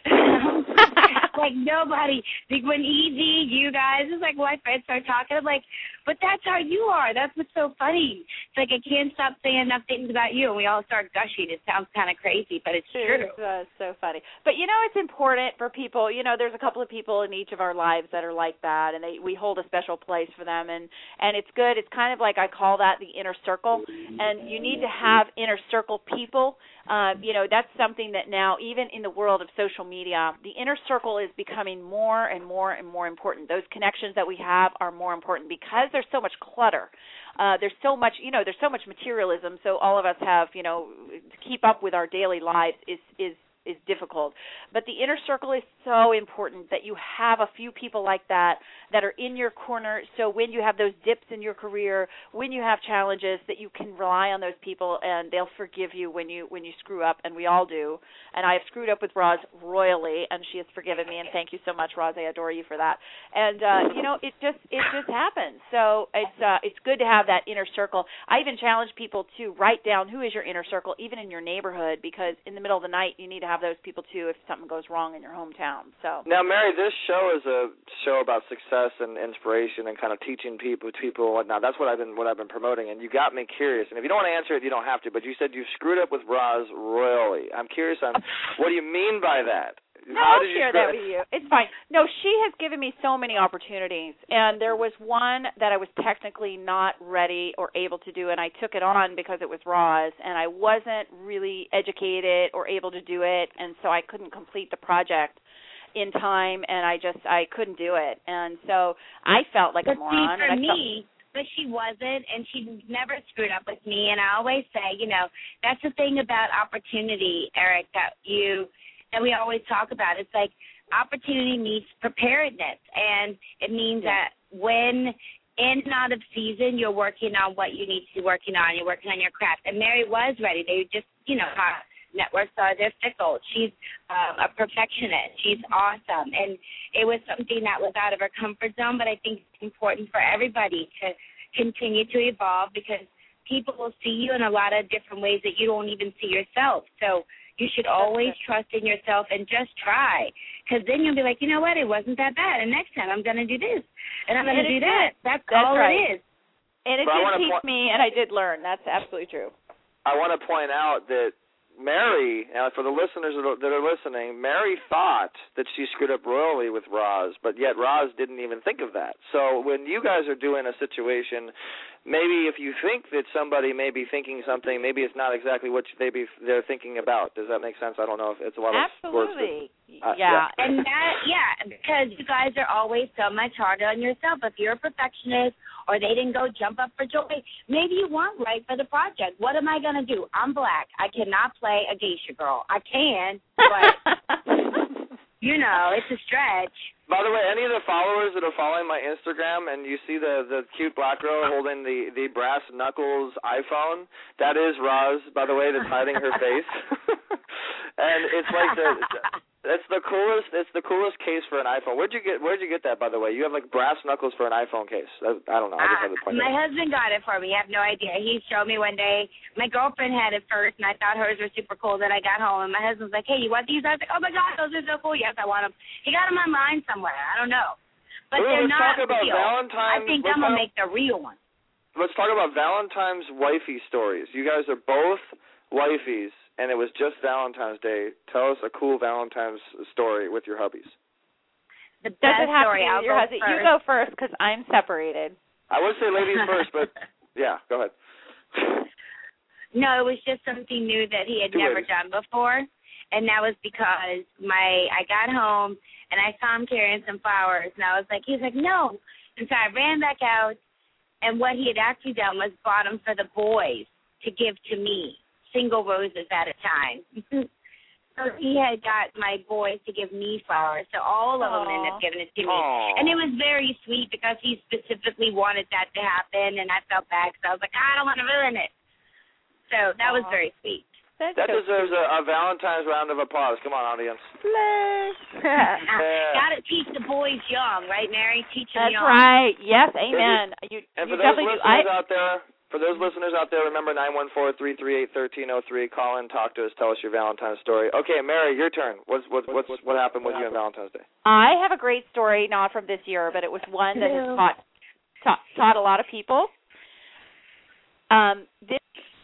Like, nobody, like, when E D, you guys, it's like, my friends start talking, I'm like, but that's how you are. That's what's so funny. It's like, I can't stop saying enough things about you, and we all start gushing. It sounds kind of crazy, but it's true. It's uh, so funny. But, you know, it's important for people, you know, there's a couple of people in each of our lives that are like that, and they, we hold a special place for them, and, and it's good. It's kind of like, I call that the inner circle, and you need to have inner circle people. Uh, you know, that's something that now, even in the world of social media, the inner circle is becoming more and more and more important. Those connections that we have are more important because there's so much clutter. Uh, there's so much, you know, there's so much materialism, so all of us have, you know, to keep up with our daily lives is is is difficult. But the inner circle is so important that you have a few people like that that are in your corner, so when you have those dips in your career, when you have challenges, that you can rely on those people and they'll forgive you when you when you screw up, and we all do. And I have screwed up with Roz royally, and she has forgiven me, and thank you so much, Roz. I adore you for that. And, uh, you know, it just it just happens. So it's uh, it's good to have that inner circle. I even challenge people to write down who is your inner circle, even in your neighborhood, because in the middle of the night you need to have those people too if something goes wrong in your hometown. So now, Mary, this show is a show about success and inspiration and kind of teaching people, people and whatnot. That's what I've been what I've been promoting, and you got me curious. And if you don't want to answer it, you don't have to. But you said you screwed up with Roz royally. I'm curious on what do you mean by that? No, How I'll did you share that with you. It's fine. No, she has given me so many opportunities, and there was one that I was technically not ready or able to do, and I took it on because it was Roz, and I wasn't really educated or able to do it, and so I couldn't complete the project in time, and I just, I couldn't do it. And so I felt like but a moron. See, for and I me, felt, but she wasn't, and she never screwed up with me, and I always say, you know, that's the thing about opportunity, Eric, that you... that we always talk about. It's like opportunity meets preparedness, and it means yeah. that when in and out of season, you're working on what you need to be working on. You're working on your craft. And Mary was ready. They just, you know, how networks are, they're fickle. She's um, a perfectionist. She's awesome. And it was something that was out of her comfort zone, but I think it's important for everybody to continue to evolve because people will see you in a lot of different ways that you don't even see yourself. So you should always trust in yourself and just try, because then you'll be like, you know what, it wasn't that bad, and next time I'm going to do this, and I'm going to do that. That's, That's all right. it is. And it but did teach point, me, and I did learn. That's absolutely true. I want to point out that Mary, uh, for the listeners that are, that are listening, Mary thought that she screwed up royally with Roz, but yet Roz didn't even think of that. So when you guys are doing a situation, maybe if you think that somebody may be thinking something, maybe it's not exactly what they be they're thinking about. Does that make sense? I don't know if it's a lot Absolutely. of words. But, uh, yeah. yeah. And that, yeah, because you guys are always so much harder on yourself. If you're a perfectionist or they didn't go jump up for joy, maybe you weren't right for the project. What am I going to do? I'm black. I cannot play a geisha girl. I can, but, you know, it's a stretch. By the way, any of the followers that are following my Instagram and you see the, the cute black girl holding the, the brass knuckles iPhone, that is Roz, by the way, that's hiding her face. And it's like the it's the coolest it's the coolest case for an iPhone. Where'd you get where'd you get that, by the way? You have like brass knuckles for an iPhone case. I, I don't know. I just had to point uh, my out. husband got it for me. I have no idea. He showed me one day. My girlfriend had it first, and I thought hers were super cool. Then I got home, and my husband's like, "Hey, you want these?" I was like, "Oh my God, those are so cool! Yes, I want them." He got them online somewhere. I don't know, but Ooh, they're let's not talk about real. Valentine's. I think let's I'm gonna talk, make the real one. Let's talk about Valentine's wifey stories. You guys are both wifeys, and it was just Valentine's Day. Tell us a cool Valentine's story with your hubbies. The best Does it have story. to be I'll your go husband? first. You go first because I'm separated. I would say ladies first, but yeah, go ahead. No, it was just something new that he had Two never ladies. done before, and that was because my I got home and I saw him carrying some flowers, and I was like, he was like, no, and so I ran back out, and what he had actually done was bought them for the boys to give to me, single roses at a time. So he had got my boys to give me flowers, so all of them ended up giving it to me. Aww. And it was very sweet because he specifically wanted that to happen, and I felt bad because I was like, I don't want to ruin it. So that Aww. was very sweet. That's that so deserves a, a Valentine's round of applause. Come on, audience. yeah. Got to teach the boys young, right, Mary? Teach them That's young. That's right. Yes, amen. You, and you for those listeners do, I, out there, for those listeners out there, remember nine one four, three three eight, one three zero three. Call in, talk to us, tell us your Valentine's story. Okay, Mary, your turn. What's what what's what happened with you on Valentine's Day? I have a great story, not from this year, but it was one that has taught taught, taught a lot of people. Um, this.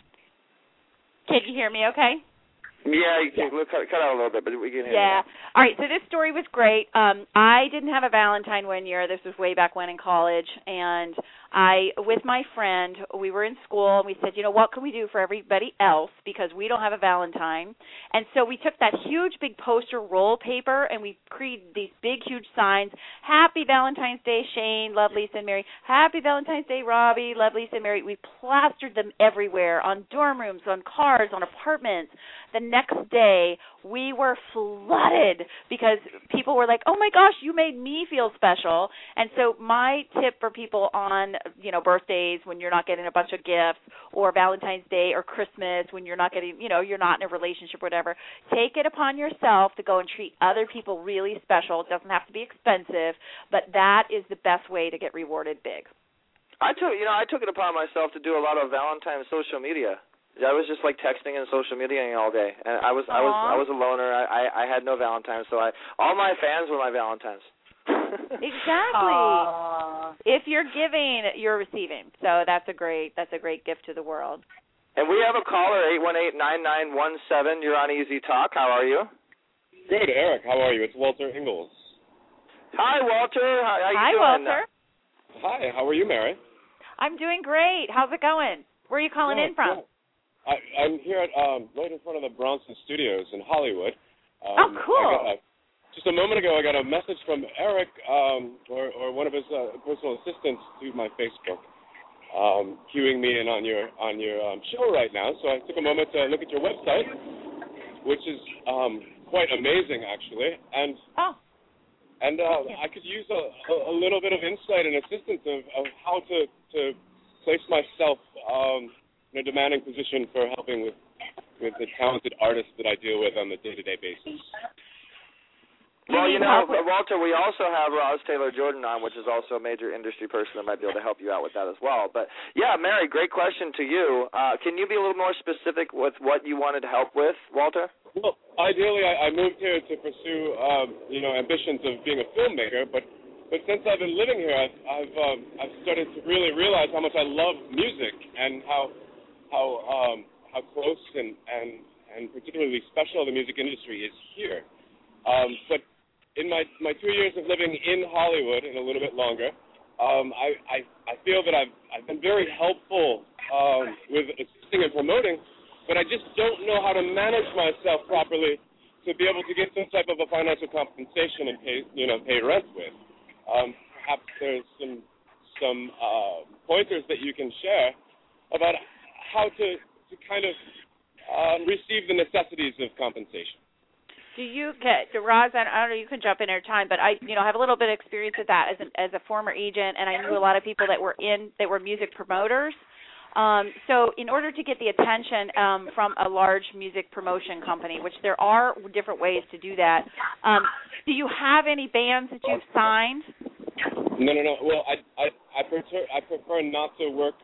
Can you hear me? Okay. Yeah, you can yeah. cut, cut out a little bit, but we can hear Yeah. you. All right, so this story was great. Um, I didn't have a Valentine one year. This was way back when in college, and I, with my friend, we were in school, and we said, you know, what can we do for everybody else because we don't have a Valentine? And so we took that huge big poster roll paper, and we created these big, huge signs, Happy Valentine's Day, Shane, love Lisa and Mary. Happy Valentine's Day, Robbie, love Lisa and Mary. We plastered them everywhere, on dorm rooms, on cars, on apartments. The next day, we were flooded because people were like, oh, my gosh, you made me feel special. And so my tip for people on, you know, birthdays when you're not getting a bunch of gifts, or Valentine's Day or Christmas when you're not getting, you know, you're not in a relationship or whatever, take it upon yourself to go and treat other people really special. It doesn't have to be expensive, but that is the best way to get rewarded big. I took, you know, I took it upon myself to do a lot of Valentine's social media. I was just like texting and social mediaing all day, and I was Aww. I was I was a loner. I, I I had no Valentines, so I all my fans were my Valentines. Exactly. Aww. If you're giving, you're receiving. So that's a great that's a great gift to the world. And we have a caller, eight one eight, nine nine one seven. You're on Easy Talk. How are you? Good, Eric. How are you? It's Walter Ingalls. Hi, Walter. How, how you Hi, doing? Walter. Hi. How are you, Mary? I'm doing great. How's it going? Where are you calling Good, in from? Good. I, I'm here at um, right in front of the Bronson Studios in Hollywood. Um, oh, cool. I got a, just a moment ago, I got a message from Eric, um, or, or one of his uh, personal assistants, to my Facebook, um, cueing me in on your on your um, show right now. So I took a moment to look at your website, which is um, quite amazing, actually. And oh. and uh, I could use a, a little bit of insight and assistance of, of how to, to place myself um, in a demanding position for helping with, with the talented artists that I deal with on the day-to-day basis. Well, you know, Walter, we also have Roz Taylor Jordan on, which is also a major industry person that might be able to help you out with that as well. But, yeah, Mary, great question to you. Uh, can you be a little more specific with what you wanted help with, Walter? Well, ideally, I, I moved here to pursue, um, you know, ambitions of being a filmmaker, but But since I've been living here, I've I've, um, I've started to really realize how much I love music and how how um, how close and, and, and particularly special the music industry is here. Um, but in my, my two years of living in Hollywood and a little bit longer, um, I, I I feel that I've I've been very helpful um, with assisting and promoting, but I just don't know how to manage myself properly to be able to get some type of a financial compensation and pay you know pay rent with. Um, perhaps there's some some uh, pointers that you can share about how to, to kind of uh, receive the necessities of compensation. Do you get, Roz, I don't know, you can jump in at a time, but I, you know, have a little bit of experience with that as an, as a former agent, and I knew a lot of people that were in, that were music promoters. Um, so in order to get the attention um, from a large music promotion company, which there are different ways to do that, um, do you have any bands that you've signed? No, no, no. Well, I, I, I prefer, I prefer not to work.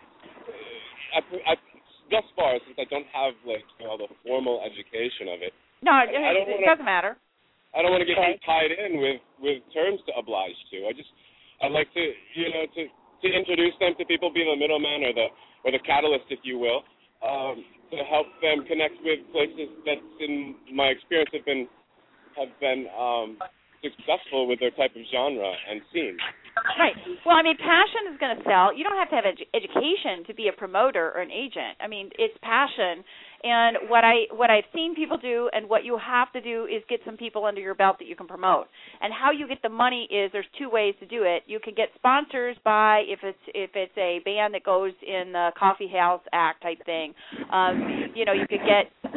I, I, thus far, since I don't have like you know, the formal education of it. No, I, it, I don't it wanna, doesn't matter. I don't want to get okay. tied in with, with terms to oblige to. I just, I'd like to, you know, to. to introduce them to people, be the middleman or the or the catalyst, if you will, um, to help them connect with places that, in my experience, have been have been um, successful with their type of genre and scene. Right. Well, I mean, passion is going to sell. You don't have to have edu- education to be a promoter or an agent. I mean, it's passion. And what I what I've seen people do, and what you have to do, is get some people under your belt that you can promote. And how you get the money is there's two ways to do it. You can get sponsors by if it's if it's a band that goes in the coffee house act type thing. Um, you know, you could get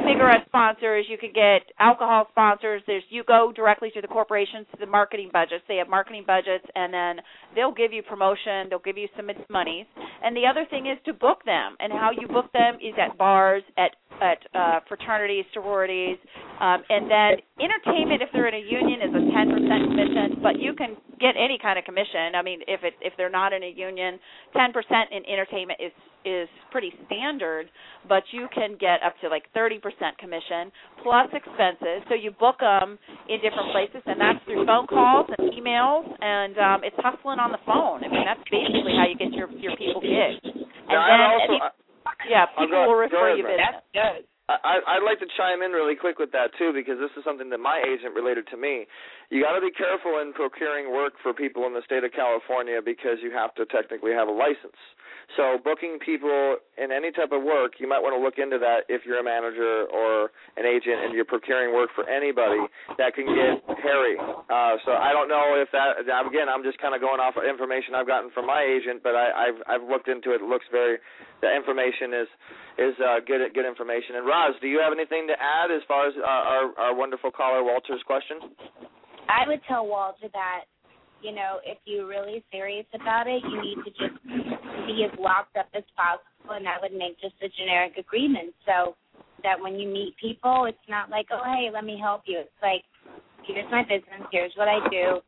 cigarette sponsors. You could get alcohol sponsors. There's you go directly to the corporations, to the marketing budgets. They have marketing budgets, and then they'll give you promotion. They'll give you some monies. And the other thing is to book them. And how you book them is at bars, at at uh, fraternities, sororities, um, and then entertainment. If they're in a union, is a ten percent commission. But you can get any kind of commission. I mean, if it if they're not in a union, ten percent in entertainment is is pretty standard, but you can get up to like thirty percent commission plus expenses. So you book them in different places, and that's through phone calls and emails, and um, it's hustling on the phone. I mean, that's basically how you get your, your people gigs. And now, then, also, people, yeah, people go, will refer ahead, you business. That's good. I, I'd like to chime in really quick with that, too, because this is something that my agent related to me. You got to be careful in procuring work for people in the state of California because you have to technically have a license. So booking people in any type of work, you might want to look into that if you're a manager or an agent and you're procuring work for anybody. That can get hairy. Uh, so I don't know if that, again, I'm just kind of going off of information I've gotten from my agent, but I, I've, I've looked into it. It looks very, the information is is uh, good good information. And Roz, do you have anything to add as far as uh, our, our wonderful caller Walter's question? I would tell Walter that, you know, if you're really serious about it, you need to just be as locked up as possible, and that would make just a generic agreement so that when you meet people, it's not like, oh, hey, let me help you. It's like, here's my business, here's what I do,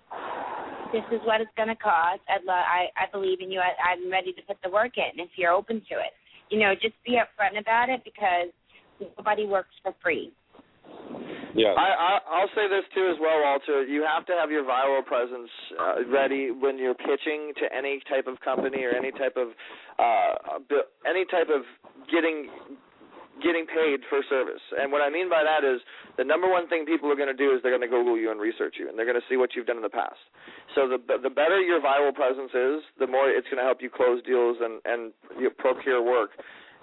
this is what it's going to cost. I'd lo- I, I believe in you. I, I'm ready to put the work in if you're open to it. You know, just be upfront about it because nobody works for free. Yeah. I, I, I'll say this, too, as well, Walter. You have to have your viral presence uh, ready when you're pitching to any type of company or any type of uh, any type of getting getting paid for service. And what I mean by that is the number one thing people are going to do is they're going to Google you and research you, and they're going to see what you've done in the past. So the the better your viral presence is, the more it's going to help you close deals and, and you procure work.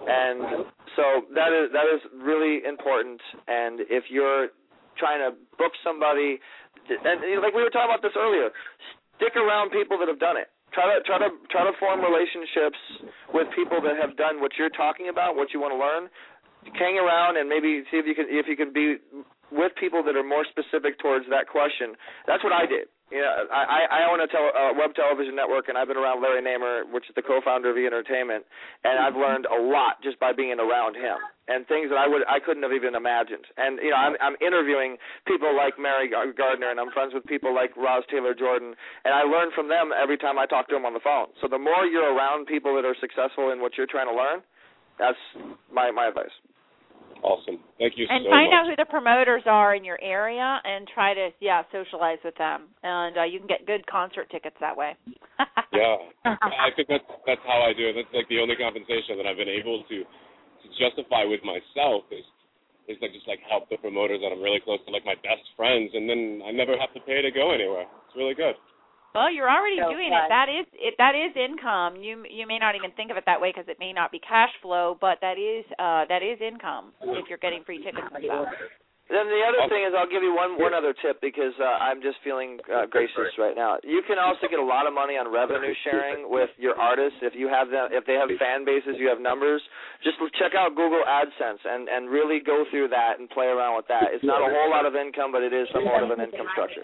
And so that is that is really important. And if you're trying to book somebody, and like we were talking about this earlier, stick around people that have done it. Try to try to try to form relationships with people that have done what you're talking about, what you want to learn. Hang around and maybe see if you can if you can be with people that are more specific towards that question. That's what I did. You know, I, I own a tel- uh, web television network, and I've been around Larry Namer, which is the co-founder of E! Entertainment, and I've learned a lot just by being around him and things that I would I couldn't have even imagined. And you know, I'm, I'm interviewing people like Mary Gardner, and I'm friends with people like Roz Taylor Jordan, and I learn from them every time I talk to them on the phone. So the more you're around people that are successful in what you're trying to learn, that's my my advice. Awesome. Thank you and so much. And find out who the promoters are in your area and try to, yeah, socialize with them. And uh, you can get good concert tickets that way. Yeah. I think that's that's how I do it. That's like the only compensation that I've been able to, to justify with myself is is like just like help the promoters that I'm really close to, like my best friends, and then I never have to pay to go anywhere. It's really good. Well, you're already so doing fun. it. That is it. That is income. You you may not even think of it that way because it may not be cash flow, but that is uh, that is income if you're getting free tickets and stuff. Then the other thing is, I'll give you one one other tip because uh, I'm just feeling uh, gracious right now. You can also get a lot of money on revenue sharing with your artists if you have them. If they have fan bases, you have numbers. Just check out Google AdSense and and really go through that and play around with that. It's not a whole lot of income, but it is somewhat of an income structure.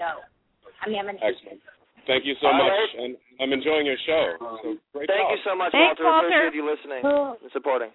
I mean, I'm Excellent. Thank you so All much, right. and I'm enjoying your show. So great Thank job. you so much, Thanks, Walter. Walter. Appreciate you listening and supporting.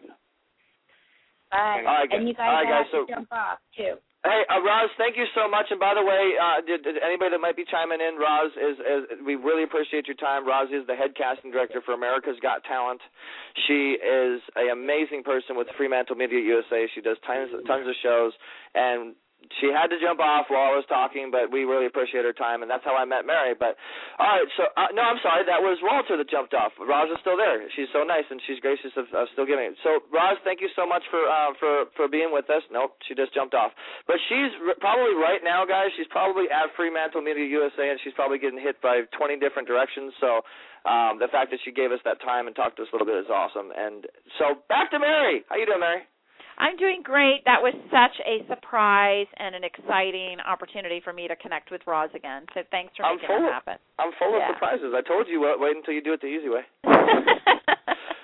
Bye. All right, and you guys all right, have guys, so- to jump off, too. Hey, uh, Roz, thank you so much. And by the way, uh, did, did anybody that might be chiming in, Roz, is, is we really appreciate your time. Roz is the head casting director for America's Got Talent. She is an amazing person with Fremantle Media U S A. She does tons, tons of shows, and she had to jump off while I was talking, but we really appreciate her time, and that's how I met Mary. But all right, so uh, no, I'm sorry, that was Walter that jumped off. Roz is still there. She's so nice, and she's gracious of, of still giving it. So Roz, thank you so much for uh, for for being with us. Nope, she just jumped off. But she's r- probably right now, guys. She's probably at Fremantle Media U S A, and she's probably getting hit by twenty different directions. So um, the fact that she gave us that time and talked to us a little bit is awesome. And so back to Mary. How you doing, Mary? I'm doing great. That was such a surprise and an exciting opportunity for me to connect with Roz again. So thanks for I'm making full it of, happen. I'm full Yeah. of surprises. I told you, wait, wait until you do it the easy way.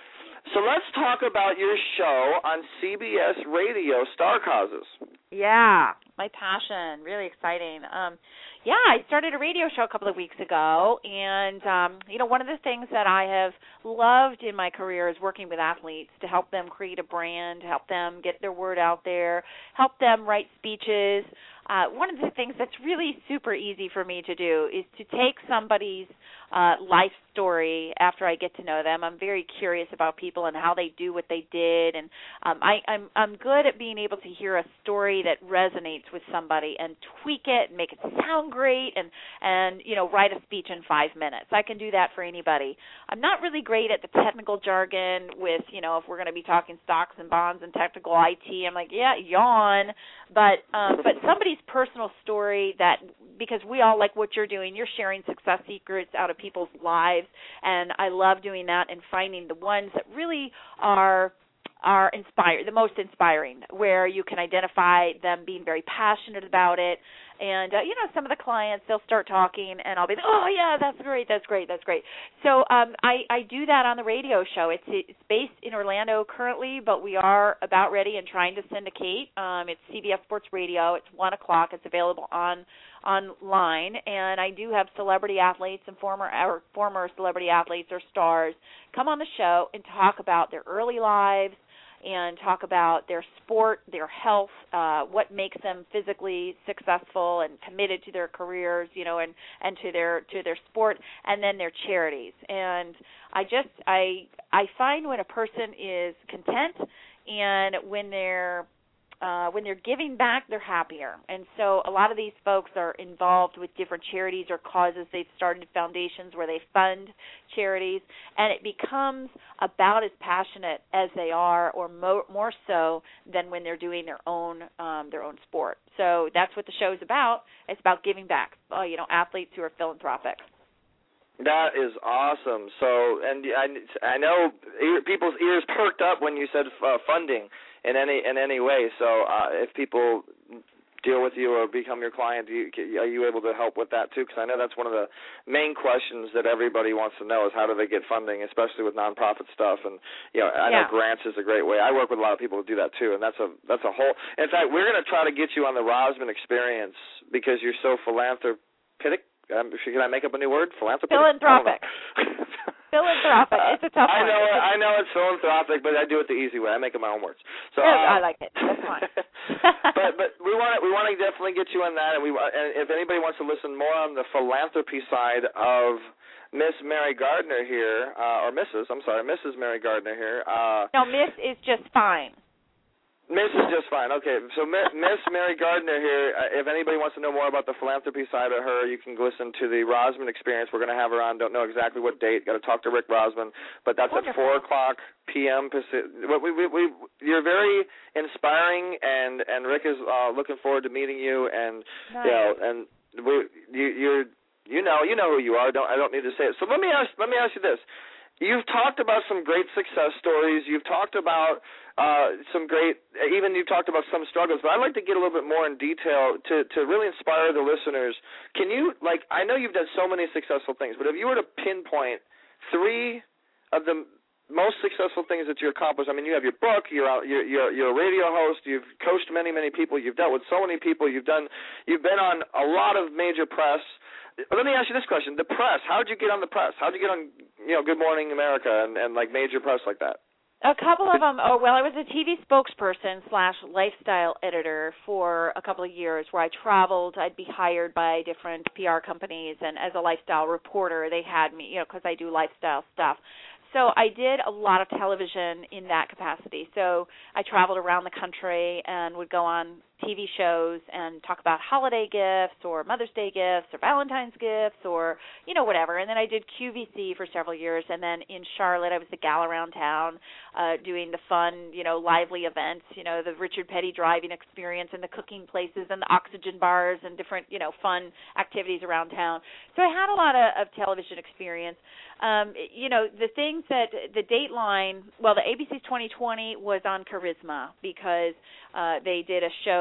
So let's talk about your show on C B S Radio, Star Causes. Yeah, my passion, really exciting. Um, yeah, I started a radio show a couple of weeks ago, and um, you know, one of the things that I have loved in my career is working with athletes to help them create a brand, help them get their word out there, help them write speeches. Uh, one of the things that's really super easy for me to do is to take somebody's uh, life story after I get to know them. I'm very curious about people and how they do what they did, and um, I, I'm I'm good at being able to hear a story that resonates with somebody and tweak it and make it sound great, and and you know, write a speech in five minutes. I can do that for anybody. I'm not really great at the technical jargon with, you know, if we're going to be talking stocks and bonds and technical I T, I'm like, yeah, yawn. But um, but somebody's personal story, that, because we all, like what you're doing, you're sharing success secrets out of people's lives, and I love doing that and finding the ones that really are are inspired, the most inspiring, where you can identify them being very passionate about it. And, uh, you know, some of the clients, they'll start talking, and I'll be like, oh, yeah, that's great, that's great, that's great. So um, I, I do that on the radio show. It's, it's based in Orlando currently, but we are about ready and trying to syndicate. Um, it's C B S Sports Radio. It's one o'clock. It's available on online. And I do have celebrity athletes and former or former celebrity athletes or stars come on the show and talk about their early lives, and talk about their sport, their health, uh, what makes them physically successful and committed to their careers, you know, and, and to their to their sport, and then their charities. And I just I I find when a person is content and when they're Uh, when they're giving back, they're happier. And so a lot of these folks are involved with different charities or causes. They've started foundations where they fund charities, and it becomes about as passionate as they are, or mo- more so than when they're doing their own um, their own sport. So that's what the show's about. It's about giving back. Uh, you know, athletes who are philanthropic. That is awesome. So, and I, I know ear, people's ears perked up when you said uh, funding in any in any way. So, uh, if people deal with you or become your client, do you, are you able to help with that too? Because I know that's one of the main questions that everybody wants to know is how do they get funding, especially with nonprofit stuff. And you know, I yeah. know grants is a great way. I work with a lot of people who do that too, and that's a that's a whole. In fact, we're going to try to get you on the Rosman Experience because you're so philanthropic. Um, can I make up a new word? Philanthropic? Philanthropic. Philanthropic. It's a tough I one. know it, I know it's philanthropic, but I do it the easy way. I make up my own words. So yeah, um, I like it. That's fine. but but we want we want to definitely get you on that, and we and if anybody wants to listen more on the philanthropy side of Miss Mary Gardner here, uh, or Missus I'm sorry, Missus Mary Gardner here. Uh, no, Miss is just fine. Miss is just fine. Okay, so Miss Mary Gardner here, uh, if anybody wants to know more about the philanthropy side of her, you can listen to the Rosman Experience. We're going to have her on. Don't know exactly what date. Got to talk to Rick Rosman. But that's Wonderful. At four o'clock p.m. Pacific. We, we, we, you're very inspiring, and, and Rick is uh, looking forward to meeting you. And, nice. you know, and we, you, you're, you know, you know who you are. Don't I don't need to say it. So let me ask, let me ask you this. You've talked about some great success stories. You've talked about uh, some great, even you've talked about some struggles, but I'd like to get a little bit more in detail to, to really inspire the listeners. Can you, like, I know you've done so many successful things, but if you were to pinpoint three of the most successful things that you accomplished, I mean, you have your book, you're, out, you're, you're, you're a radio host, you've coached many, many people, you've dealt with so many people, you've done, you've been on a lot of major press. Let me ask you this question. The press, how did you get on the press? How did you get on, you know, Good Morning America and, and like major press like that? A couple of them. Oh, well, I was a T V spokesperson slash lifestyle editor for a couple of years where I traveled. I'd be hired by different P R companies, and as a lifestyle reporter, they had me, you know, because I do lifestyle stuff. So I did a lot of television in that capacity. So I traveled around the country and would go on T V shows and talk about holiday gifts or Mother's Day gifts or Valentine's gifts or, you know, whatever. And then I did Q V C for several years. And then in Charlotte, I was the gal around town uh, doing the fun, you know, lively events, you know, the Richard Petty driving experience and the cooking places and the oxygen bars and different, you know, fun activities around town. So I had a lot of, of television experience. Um, you know, the things that the Dateline, well, the A B C's twenty twenty was on Charisma because uh, they did a show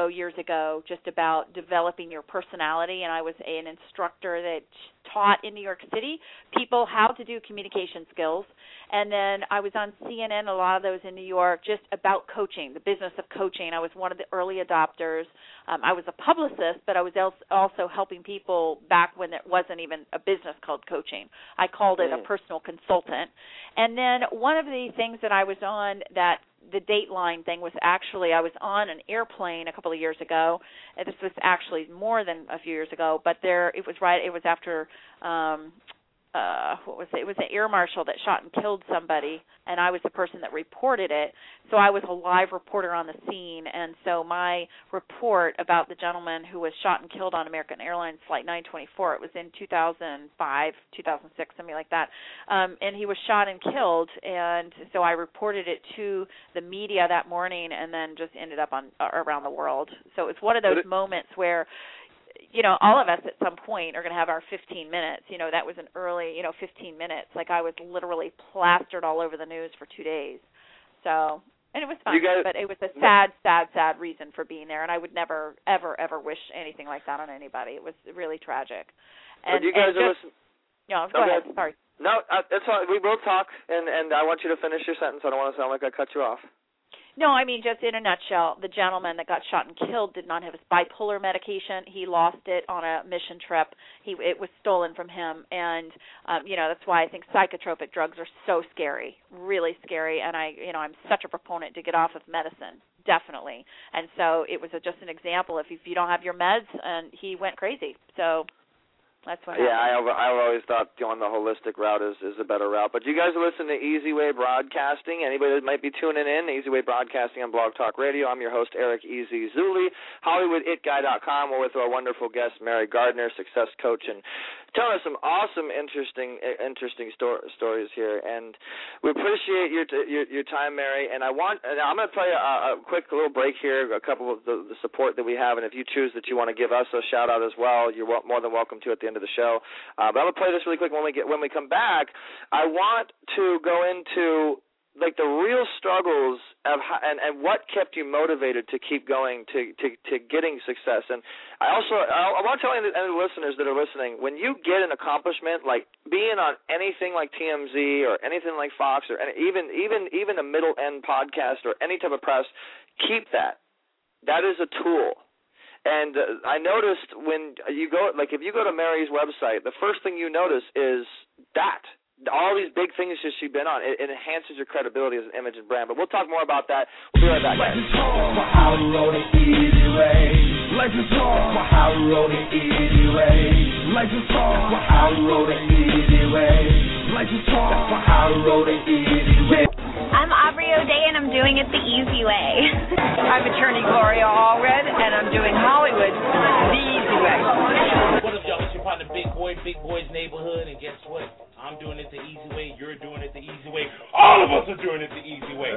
years ago just about developing your personality, and I was an instructor that taught in New York City people how to do communication skills. And then I was on C N N, a lot of those in New York, just about coaching, the business of coaching. I was one of the early adopters. Um, I was a publicist, but I was also helping people back when there wasn't even a business called coaching. I called it a personal consultant. And then one of the things that I was on that the Dateline thing was actually I was on an airplane a couple of years ago. And this was actually more than a few years ago, but there it was right. It was after um, uh, what was it? It was an air marshal that shot and killed somebody, and I was the person that reported it. So I was a live reporter on the scene, and so my report about the gentleman who was shot and killed on American Airlines Flight nine twenty-four, it was in two thousand five, two thousand six, something like that, um, and he was shot and killed, and so I reported it to the media that morning and then just ended up on uh, around the world. So it's one of those moments where, you know, all of us at some point are going to have our fifteen minutes. You know, that was an early, you know, fifteen minutes. Like I was literally plastered all over the news for two days. So, and it was fun, guys, but it was a sad, sad, sad reason for being there. And I would never, ever, ever wish anything like that on anybody. It was really tragic. And you guys and are just, listening. No, go okay. ahead. Sorry. No, uh, that's all. We will talk, and, and I want you to finish your sentence. I don't want to sound like I cut you off. No, I mean, just in a nutshell, the gentleman that got shot and killed did not have his bipolar medication. He lost it on a mission trip. He It was stolen from him, and, um, you know, that's why I think psychotropic drugs are so scary, really scary, and I, you know, I'm such a proponent to get off of medicine, definitely. And so it was a, just an example. If, if you don't have your meds, and he went crazy, so... That's what yeah, happened. I, I've always thought going the holistic route is, is a better route. But you guys are listening to Easy Way Broadcasting. Anybody that might be tuning in, Easy Way Broadcasting on Blog Talk Radio. I'm your host, Eric Easy Zuli, Hollywood It Guy dot com. We're with our wonderful guest, Mary Gardner, success coach, and telling us some awesome, interesting, interesting sto- stories here. And we appreciate your, t- your your time, Mary. And I want, and I'm going to play a, a quick little break here, a couple of the, the support that we have. And if you choose that you want to give us a shout out as well, you're more than welcome to at the end of the show. Uh, but I'm gonna play this really quick. When we get when we come back, I want to go into like the real struggles of how, and and what kept you motivated to keep going to to, to getting success. And I also I, I want to tell any, any listeners that are listening, when you get an accomplishment like being on anything like T M Z or anything like Fox or any, even even even a middle end podcast or any type of press, keep that. That is a tool. And uh, I noticed when you go, like if you go to Mary's website, the first thing you notice is that. All these big things that she's been on, it, it enhances your credibility as an image and brand. But we'll talk more about that. We'll be right back, guys. Let's talk for how to roll the easy way. Let's talk for how to roll the easy way. Let's talk for how to roll the easy way. Let's talk for how to roll the easy way. I'm Aubrey O'Day, and I'm doing it the easy way. I'm attorney Gloria Allred, and I'm doing Hollywood the easy way. What up, y'all? It's your partner, Big Boy, Big Boy's Neighborhood, and guess what? I'm doing it the easy way. You're doing it the easy way. All of us are doing it the easy way.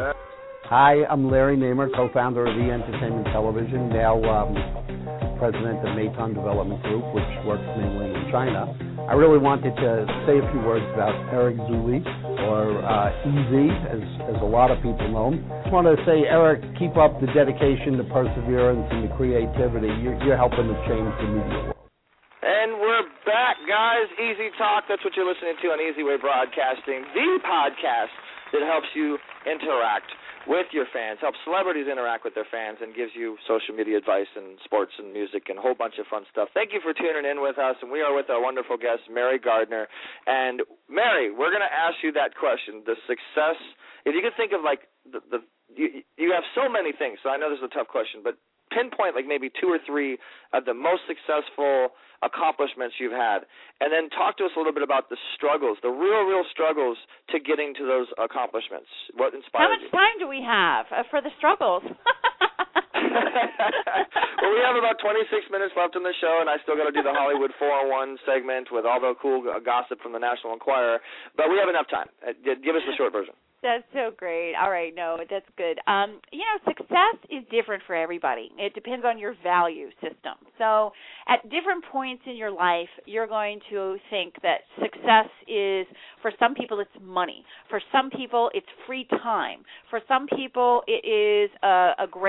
Hi, I'm Larry Namer, co-founder of E! Entertainment Television, now um, president of Meitan Development Group, which works mainly in China. I really wanted to say a few words about Eric Zuli, or uh, Easy, as, as a lot of people know him. I just want to say, Eric, keep up the dedication, the perseverance, and the creativity. You're, you're helping to change the media world. And we're back, guys. Easy Talk, that's what you're listening to on Easy Way Broadcasting, the podcast that helps you interact with your fans, helps celebrities interact with their fans, and gives you social media advice and sports and music and a whole bunch of fun stuff. Thank you for tuning in with us, and we are with our wonderful guest, Mary Gardner. And, Mary, we're going to ask you that question, the success. If you could think of, like, the, the you, you have so many things, so I know this is a tough question, but pinpoint like maybe two or three of the most successful accomplishments you've had, and then talk to us a little bit about the struggles, the real, real struggles to getting to those accomplishments. What inspired you? How much you? time do we have uh, for the struggles? Well, we have about twenty-six minutes left in the show, and I still got to do the Hollywood four oh one segment with all the cool gossip from the National Enquirer, but we have enough time. Uh, give us the short version. That's so great. All right, no, that's good. Um, you know, success is different for everybody. It depends on your value system. So at different points in your life, you're going to think that success is, for some people, it's money. For some people, it's free time. For some people, it is a, a great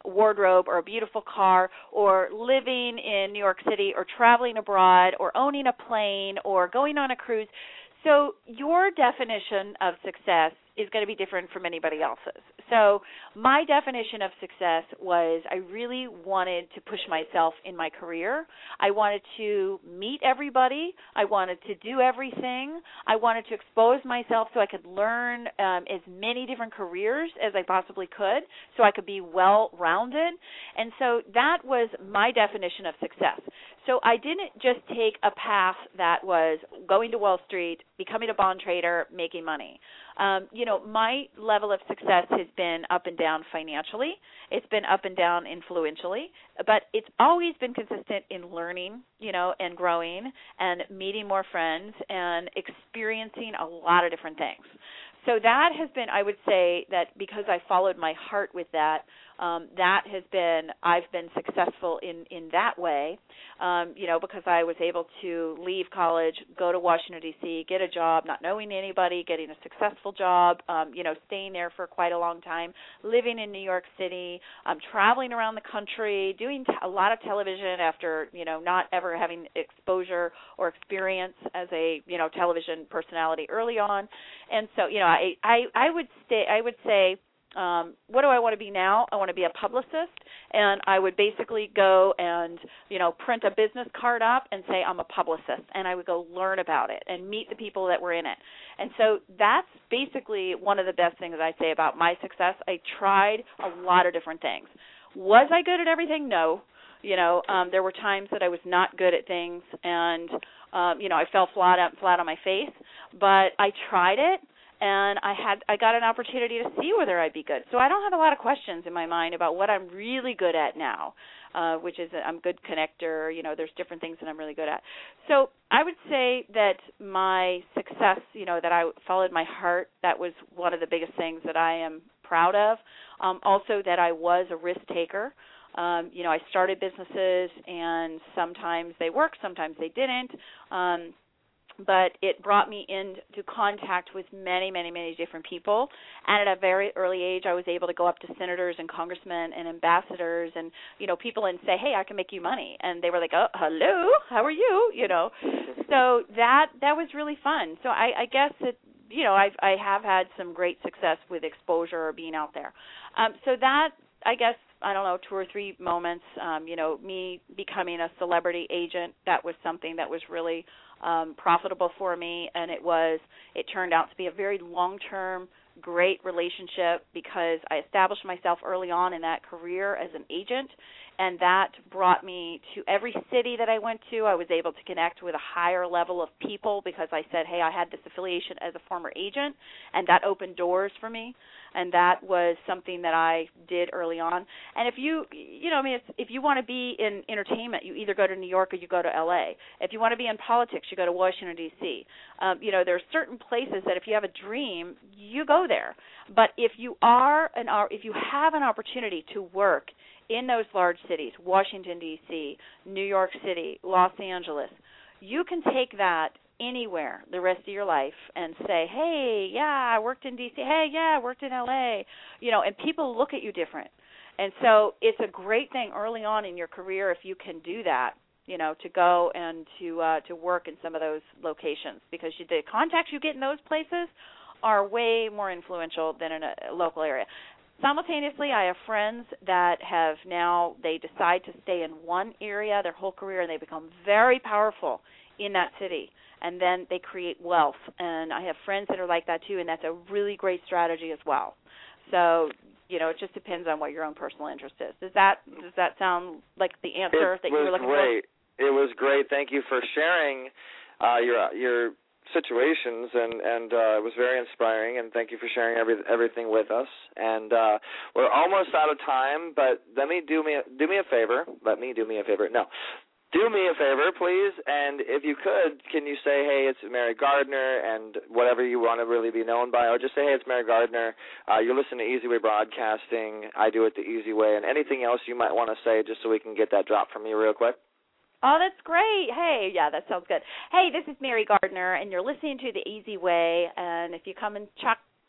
wardrobe or a beautiful car or living in New York City or traveling abroad or owning a plane or going on a cruise. So your definition of success is going to be different from anybody else's. So my definition of success was I really wanted to push myself in my career. I wanted to meet everybody. I wanted to do everything. I wanted to expose myself so I could learn um, as many different careers as I possibly could so I could be well-rounded. And so that was my definition of success. So I didn't just take a path that was going to Wall Street, becoming a bond trader, making money. Um, you know, my level of success has been up and down financially. It's been up and down influentially, but it's always been consistent in learning, you know, and growing and meeting more friends and experiencing a lot of different things. So that has been, I would say, that because I followed my heart with that, um, that has been, I've been successful in, in that way, um, you know, because I was able to leave college, go to Washington, D C, get a job, not knowing anybody, getting a successful job, um, you know, staying there for quite a long time, living in New York City, um, traveling around the country, doing t- a lot of television after, you know, not ever having exposure or experience as a, you know, television personality early on. And so, you know, I, I, I would stay, I would say, Um, what do I want to be now? I want to be a publicist, and I would basically go and, you know, print a business card up and say I'm a publicist, and I would go learn about it and meet the people that were in it. And so that's basically one of the best things I say about my success. I tried a lot of different things. Was I good at everything? No. You know, um, there were times that I was not good at things, and, um, you know, I fell flat out, flat on my face, but I tried it. And I had I got an opportunity to see whether I'd be good. So I don't have a lot of questions in my mind about what I'm really good at now, uh, which is I'm a good connector. You know, there's different things that I'm really good at. So I would say that my success, you know, that I followed my heart, that was one of the biggest things that I am proud of. Um, also that I was a risk taker. Um, you know, I started businesses, and sometimes they worked, sometimes they didn't. Um, But it brought me into contact with many, many, many different people. And at a very early age, I was able to go up to senators and congressmen and ambassadors and, you know, people and say, hey, I can make you money. And they were like, oh, hello, how are you? You know, so that that was really fun. So I, I guess that, you know, I've, I have had some great success with exposure or being out there. Um, so that, I guess, I don't know, two or three moments, um, you know, me becoming a celebrity agent, that was something that was really um, profitable for me, and it was, it turned out to be a very long-term, great relationship because I established myself early on in that career as an agent, and that brought me to every city that I went to. I was able to connect with a higher level of people because I said, hey, I had this affiliation as a former agent, and that opened doors for me, and that was something that I did early on. And if you, you know, I mean, it's, if you want to be in entertainment, you either go to New York or you go to L A. If you want to be in politics, you go to Washington, D C. Um, you know, there are certain places that if you have a dream, you go there. But if you are an, if you have an opportunity to work in those large cities, Washington, D C, New York City, Los Angeles, you can take that anywhere the rest of your life and say, hey, yeah, I worked in D C, hey, yeah, I worked in L A, you know, and people look at you different. And so it's a great thing early on in your career if you can do that, you know, to go and to uh, to work in some of those locations, because you, the contacts you get in those places are way more influential than in a local area. Simultaneously, I have friends that have now, they decide to stay in one area their whole career, and they become very powerful in that city, and then they create wealth. And I have friends that are like that too, and that's a really great strategy as well. So, you know, it just depends on what your own personal interest is. Does that does that sound like the answer it that you were looking great. for? It was great. Thank you for sharing uh, your your situations, and and uh, it was very inspiring. And thank you for sharing every everything with us. And uh, we're almost out of time, but let me do me do me a favor. Let me do me a favor. No. Do me a favor, please, and if you could, can you say, hey, it's Mary Gardner, and whatever you want to really be known by, or just say, hey, it's Mary Gardner, uh, you're listening to Easy Way Broadcasting, I do it the easy way, and anything else you might want to say just so we can get that drop from you real quick. Oh, that's great. Hey, yeah, that sounds good. Hey, this is Mary Gardner, and you're listening to The Easy Way, and if you come and check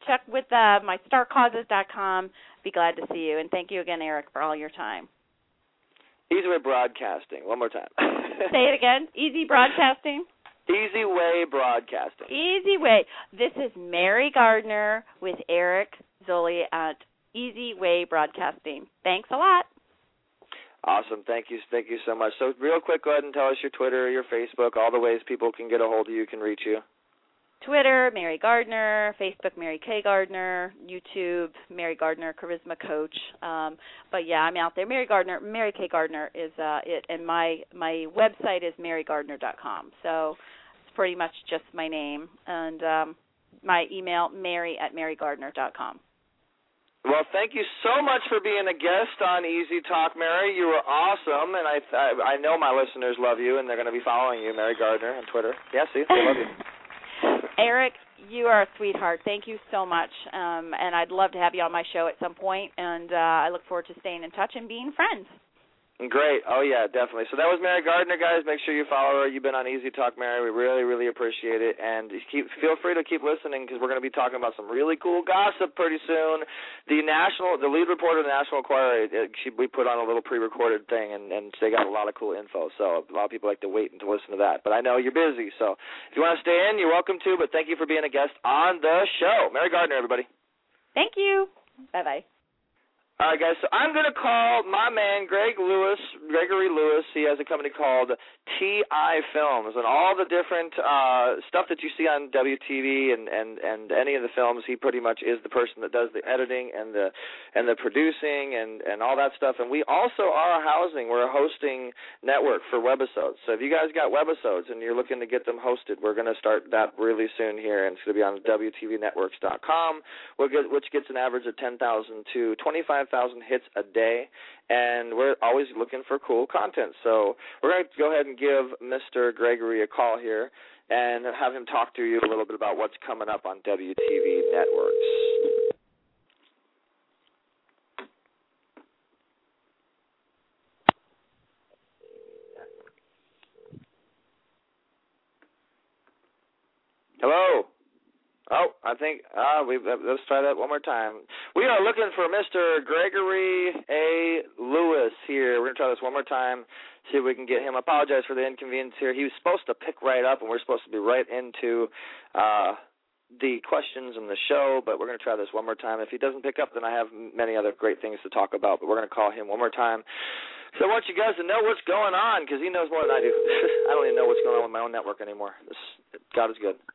check with uh, my star causes dot com. Be glad to see you. And thank you again, Eric, for all your time. Easy Way Broadcasting. One more time. Say it again. Easy Broadcasting. Easy Way Broadcasting. Easy Way. This is Mary Gardner with Eric Zuli at Easy Way Broadcasting. Thanks a lot. Awesome. Thank you. Thank you so much. So real quick, go ahead and tell us your Twitter, your Facebook, all the ways people can get a hold of you, can reach you. Twitter, Mary Gardner. Facebook, Mary K. Gardner. YouTube, Mary Gardner, Charisma Coach. Um, but, yeah, I'm out there. Mary Gardner, Mary K. Gardner is uh, it. And my, my website is mary gardner dot com. So it's pretty much just my name. And um, my email, mary at mary gardner dot com. Well, thank you so much for being a guest on Easy Talk, Mary. You were awesome, and I I, I know my listeners love you, and they're going to be following you, Mary Gardner, on Twitter. Yeah, see, they love you. Eric, you are a sweetheart. Thank you so much, um, and I'd love to have you on my show at some point, and uh, I look forward to staying in touch and being friends. Great. Oh, yeah, definitely. So that was Mary Gardner, guys. Make sure you follow her. You've been on Easy Talk, Mary. We really, really appreciate it. And keep, feel free to keep listening because we're going to be talking about some really cool gossip pretty soon. The national, the lead reporter of the National Enquirer, it, she, we put on a little pre-recorded thing, and, and they got a lot of cool info. So a lot of people like to wait and to listen to that. But I know you're busy, so if you want to stay in, you're welcome to. But thank you for being a guest on the show. Mary Gardner, everybody. Thank you. Bye-bye. All right, guys, so I'm going to call my man, Greg Lewis, Gregory Lewis. He has a company called T I Films, and all the different uh, stuff that you see on W T V and, and, and any of the films, he pretty much is the person that does the editing and the and the producing and, and all that stuff. And we also are housing. We're a hosting network for webisodes. So if you guys got webisodes and you're looking to get them hosted, we're going to start that really soon here, and it's going to be on W T V networks dot com, which gets an average of ten thousand to twenty-five thousand hits a day, and we're always looking for cool content. So we're going to go ahead and give Mister Gregory a call here and have him talk to you a little bit about what's coming up on W T V networks. Hello. Oh, I think, uh, we let's try that one more time. We are looking for Mister Gregory A. Lewis here. We're going to try this one more time, see if we can get him. I apologize for the inconvenience here. He was supposed to pick right up, and we're supposed to be right into uh, the questions and the show, but we're going to try this one more time. If he doesn't pick up, then I have many other great things to talk about, but we're going to call him one more time. So I want you guys to know what's going on, because he knows more than I do. I don't even know what's going on with my own network anymore. This, God is good.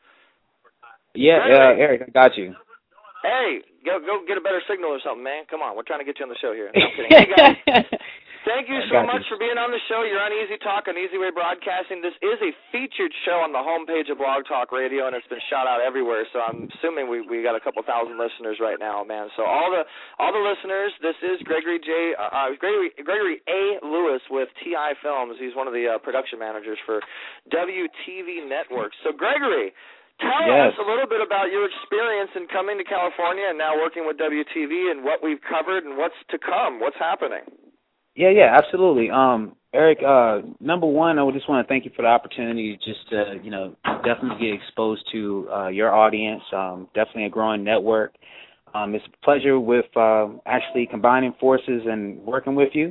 Yeah, uh, Eric, I got you. Hey, go go get a better signal or something, man. Come on, we're trying to get you on the show here. No, I'm kidding. Hey, guys, thank you so much you. for being on the show. You're on Easy Talk on Easy Way Broadcasting. This is a featured show on the homepage of Blog Talk Radio, and it's been shot out everywhere. So I'm assuming we we got a couple thousand listeners right now, man. So all the all the listeners, this is Gregory J. Uh, Gregory Gregory A. Lewis with T I Films. He's one of the uh, production managers for W T V Networks. So Gregory, tell yes. us a little bit about your experience in coming to California and now working with W T V and what we've covered and what's to come. What's happening? Yeah, yeah, absolutely. Um, Eric, uh, number one, I would just want to thank you for the opportunity just to, you know, definitely get exposed to uh, your audience, um, definitely a growing network. Um, it's a pleasure with uh, actually combining forces and working with you.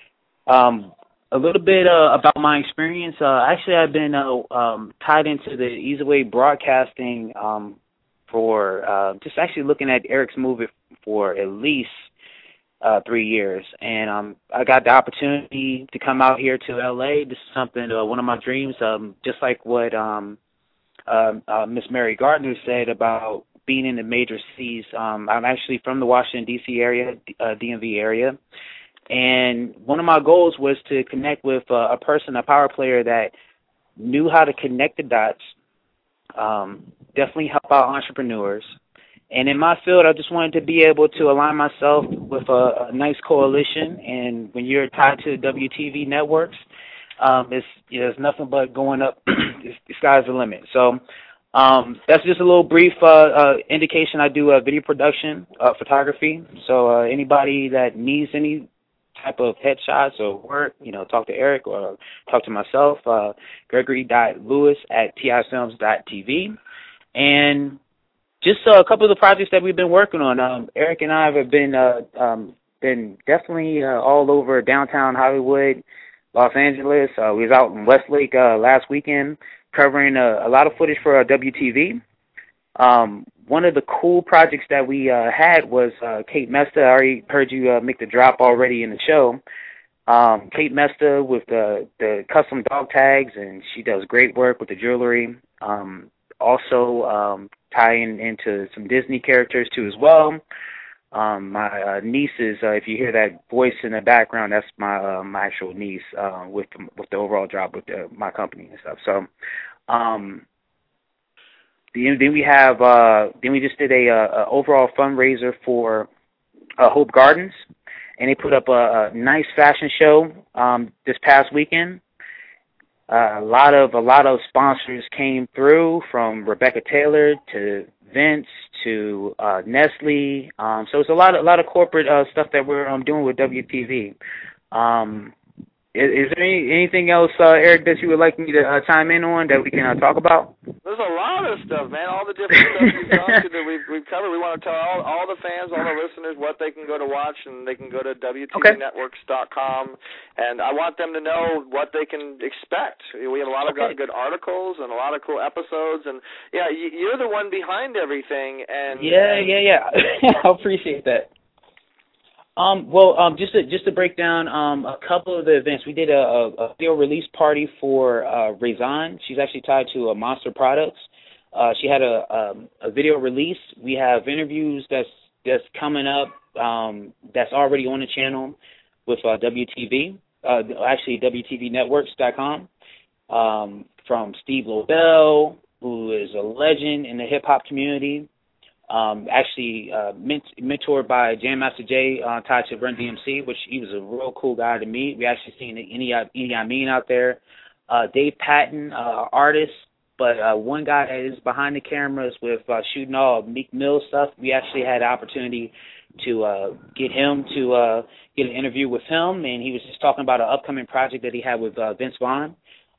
Um A little bit uh, about my experience. Uh, actually, I've been uh, um, tied into the Easy Way Broadcasting um, for uh, just actually looking at Eric's movie for at least uh, three years. And um, I got the opportunity to come out here to L A. This is something, uh, one of my dreams, um, just like what um, uh, uh, Miss Mary Gardner said about being in the major cities. Um, I'm actually from the Washington, D C area, uh, D M V area. And one of my goals was to connect with uh, a person, a power player that knew how to connect the dots, um, definitely help out entrepreneurs. And in my field, I just wanted to be able to align myself with a, a nice coalition. And when you're tied to W T V networks, um, it's, you know, it's nothing but going up. The sky's the limit. So um, that's just a little brief uh, uh, indication. I do uh, video production, uh, photography. So uh, anybody that needs any type of headshots or work, you know, talk to Eric or talk to myself, uh, gregory dot lewis at T I films dot T V. And just uh, a couple of the projects that we've been working on. Um, Eric and I have been uh, um, been definitely uh, all over downtown Hollywood, Los Angeles. Uh, we was out in Westlake uh, last weekend covering uh, a lot of footage for uh, W T V. Um, one of the cool projects that we uh, had was uh, Kate Mesta. I already heard you uh, make the drop already in the show. Um, Kate Mesta with the, the custom dog tags, and she does great work with the jewelry. Um, also um, tying into some Disney characters too as well. Um, my uh, niece is, uh, if you hear that voice in the background, that's my uh, my actual niece uh, with the, with the overall job with the, my company and stuff. So. Um, Then we have. Uh, then we just did a, a overall fundraiser for uh, Hope Gardens, and they put up a, a nice fashion show um, this past weekend. Uh, a lot of a lot of sponsors came through, from Rebecca Taylor to Vince to uh, Nestle. Um, so it's a lot of a lot of corporate uh, stuff that we're um, doing with W T V. Um, Is, is there any, anything else, uh, Eric, that you would like me to uh, chime in on that we can uh, talk about? There's a lot of stuff, man. All the different stuff we've done to that we've, we've covered. We want to tell all, all the fans, all the listeners, what they can go to watch, and they can go to W T V networks dot com. And I want them to know what they can expect. We have a lot of okay. good articles and a lot of cool episodes. And, yeah, you're the one behind everything. And Yeah, yeah, yeah. I appreciate that. Um, well, um, just to just to break down um, a couple of the events, we did a, a, a video release party for uh, Razan. She's actually tied to uh, Monster Products. Uh, she had a, a a video release. We have interviews that's that's coming up. Um, that's already on the channel with uh, W T V. Uh, actually, W T V networks dot com. Um, from Steve Lobel, who is a legend in the hip hop community. Um, actually uh, ment- mentored by Jam Master Jay, uh, tied to Run D M C, which he was a real cool guy to meet. We actually seen Idi Amin out there. Uh, Dave Patton, uh, artist, but uh, one guy that is behind the cameras with uh, shooting all Meek Mill stuff. We actually had the opportunity to uh, get him to uh, get an interview with him, and he was just talking about an upcoming project that he had with uh, Vince Vaughn.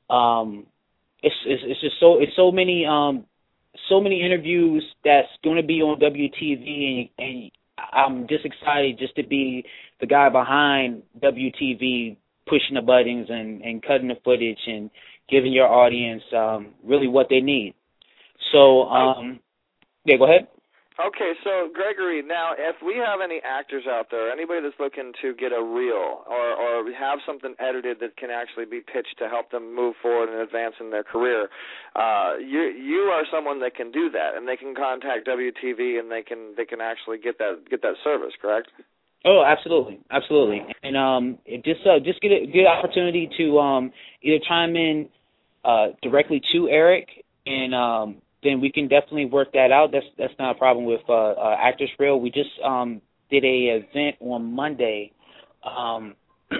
Um, it's, it's it's just so it's so many. Um, So many interviews that's going to be on W T V, and, and I'm just excited just to be the guy behind W T V, pushing the buttons and, and cutting the footage and giving your audience um, really what they need. So, um, yeah, go ahead. Okay, so Gregory, now if we have any actors out there, anybody that's looking to get a reel or, or have something edited that can actually be pitched to help them move forward and advance in their career, uh, you you are someone that can do that, and they can contact W T V and they can they can actually get that get that service, correct? Oh, absolutely, absolutely, and um, it just uh, just get a good opportunity to um either chime in uh directly to Eric and um. then we can definitely work that out. That's that's not a problem with uh, uh, Actors Reel. We just um, did a event on Monday. Um,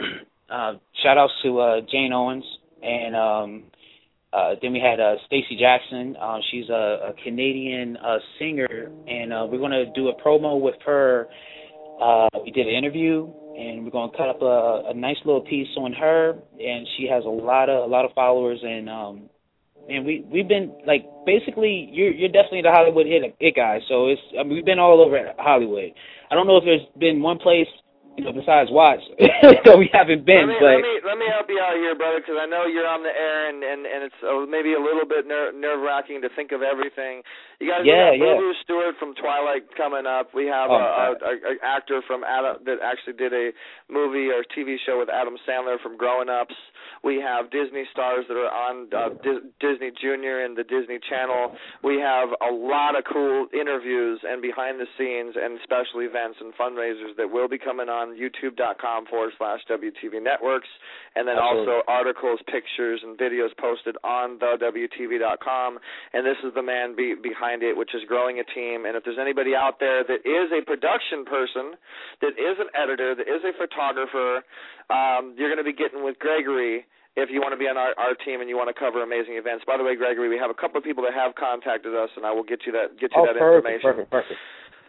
uh, shout outs to uh, Jane Owens, and um, uh, then we had uh, Stacey Jackson. Uh, she's a, a Canadian uh, singer, and uh, we're going to do a promo with her. Uh, we did an interview, and we're going to cut up a, a nice little piece on her, and she has a lot of a lot of followers, and um, And we we've been like basically you're you're definitely the Hollywood it, it guy. So it's I mean, we've been all over Hollywood. I don't know if there's been one place, you know, besides Watts that we haven't been. Let me, but let me let me help you out here, brother, because I know you're on the air and and, and it's uh, maybe a little bit ner- nerve wracking to think of everything. You guys, yeah, we got yeah. Boo Boo Stewart from Twilight coming up. We have oh, a, a, a actor from Adam that actually did a movie or T V show with Adam Sandler from Growing Ups. We have Disney stars that are on uh, Dis- Disney Junior and the Disney Channel. We have a lot of cool interviews and behind the scenes and special events and fundraisers that will be coming on YouTube.com forward slash WTV Networks, and then Absolutely. also articles, pictures, and videos posted on the W T V dot com. And this is the man be- behind it, which is growing a team. And if there's anybody out there that is a production person, that is an editor, that is a photographer, um, you're going to be getting with Gregory if you want to be on our, our team and you want to cover amazing events. By the way, Gregory, we have a couple of people that have contacted us, and I will get you that get you oh, that perfect, information. Perfect, perfect.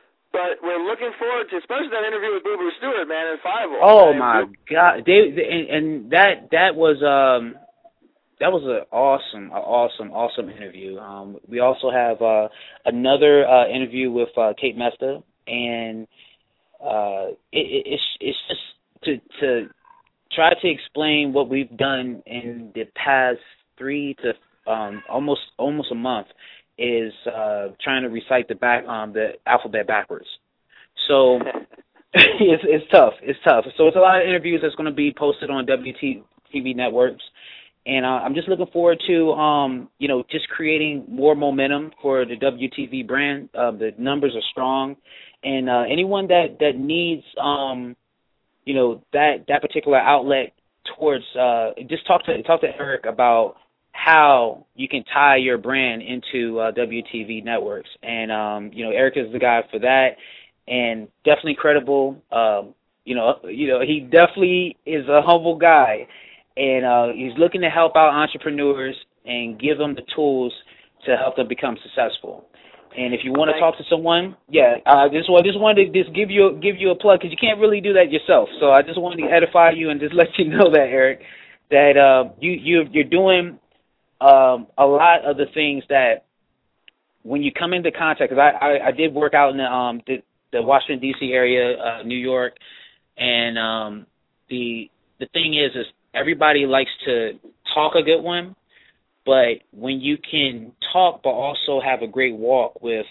But we're looking forward to, especially that interview with Boo Boo Stewart, man, in Five. Oh my God, they, and, and that that was um that was an awesome, an awesome, awesome interview. Um, we also have uh, another uh, interview with uh, Kate Mesta, and uh, it, it, it's it's just to to try to explain what we've done in the past three to um, almost almost a month is uh, trying to recite the back um, the alphabet backwards. So it's it's tough. It's tough. So it's a lot of interviews that's going to be posted on W T V networks. And uh, I'm just looking forward to, um, you know, just creating more momentum for the W T V brand. Uh, the numbers are strong. And uh, anyone that, that needs, um, you know, that, that particular outlet towards, uh, just talk to talk to Eric about how you can tie your brand into uh, W T V networks. And, um, you know, Eric is the guy for that, and definitely credible. Um, you know, you know, he definitely is a humble guy. And uh, he's looking to help out entrepreneurs and give them the tools to help them become successful. And if you want to talk to someone, yeah, I uh, just, well, just wanted to just give you give you a plug, because you can't really do that yourself. So I just wanted to edify you and just let you know that, Eric, that uh, you you you're doing um, a lot of the things that when you come into contact. Because I, I I did work out in the um the, the Washington D C area, uh, New York, and um, the the thing is is. Everybody likes to talk a good one, but when you can talk but also have a great walk with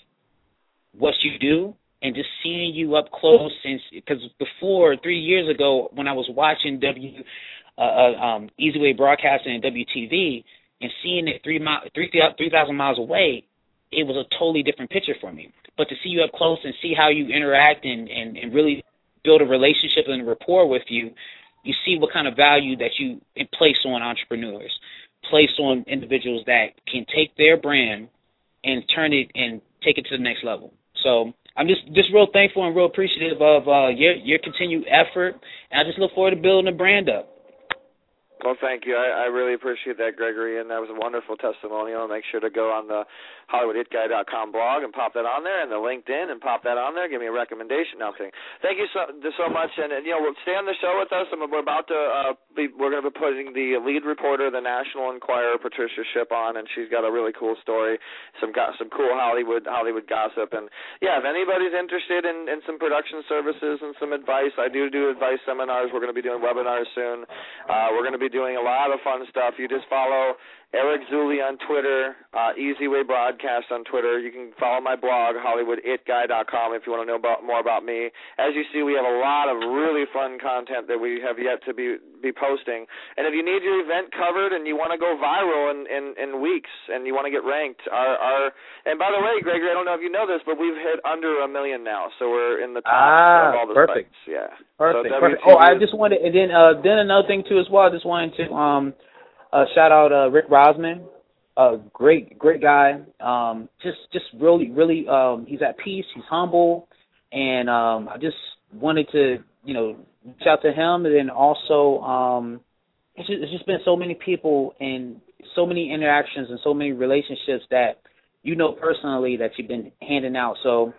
what you do, and just seeing you up close, because before, three years ago, when I was watching W uh, um, Easy Way Broadcasting and W T V and seeing it three mi- three three thousand miles away, it was a totally different picture for me. But to see you up close and see how you interact and, and, and really build a relationship and a rapport with you, you see what kind of value that you place on entrepreneurs, place on individuals that can take their brand and turn it and take it to the next level. So I'm just, just real thankful and real appreciative of uh, your your continued effort, and I just look forward to building the brand up. Well, thank you. I, I really appreciate that, Gregory, and that was a wonderful testimonial. Make sure to go on the Hollywood It Guy dot com blog and pop that on there, and the LinkedIn and pop that on there. Give me a recommendation. Now, thing. Thank you so so much, and, and you know, we'll stay on the show with us. And we're about to uh, be we're going to be putting the lead reporter, the National Enquirer, Patricia Shipp, on, and she's got a really cool story, some got some cool Hollywood Hollywood gossip, and yeah, if anybody's interested in, in some production services and some advice, I do do advice seminars. We're going to be doing webinars soon. Uh, we're going to be doing a lot of fun stuff. You just follow Eric Zuley on Twitter, uh, Easy Way Broadcast on Twitter. You can follow my blog, Hollywood It Guy dot com, if you want to know about, more about me. As you see, we have a lot of really fun content that we have yet to be be posting. And if you need your event covered and you want to go viral in, in, in weeks and you want to get ranked, our, our and by the way, Gregory, I don't know if you know this, but we've hit under a million now, so we're in the top ah, of all the perfect. sites. Yeah, perfect. So perfect. Oh, I just wanted, and then uh, then another thing too as well. I just wanted to um. Uh, shout out uh, Rick Rosman, uh, great, great guy. Um, just, just really, really, um, he's at peace. He's humble, and um, I just wanted to, you know, reach out to him. And then also, um, it's, just, it's just been so many people and so many interactions and so many relationships that you know personally that you've been handing out. So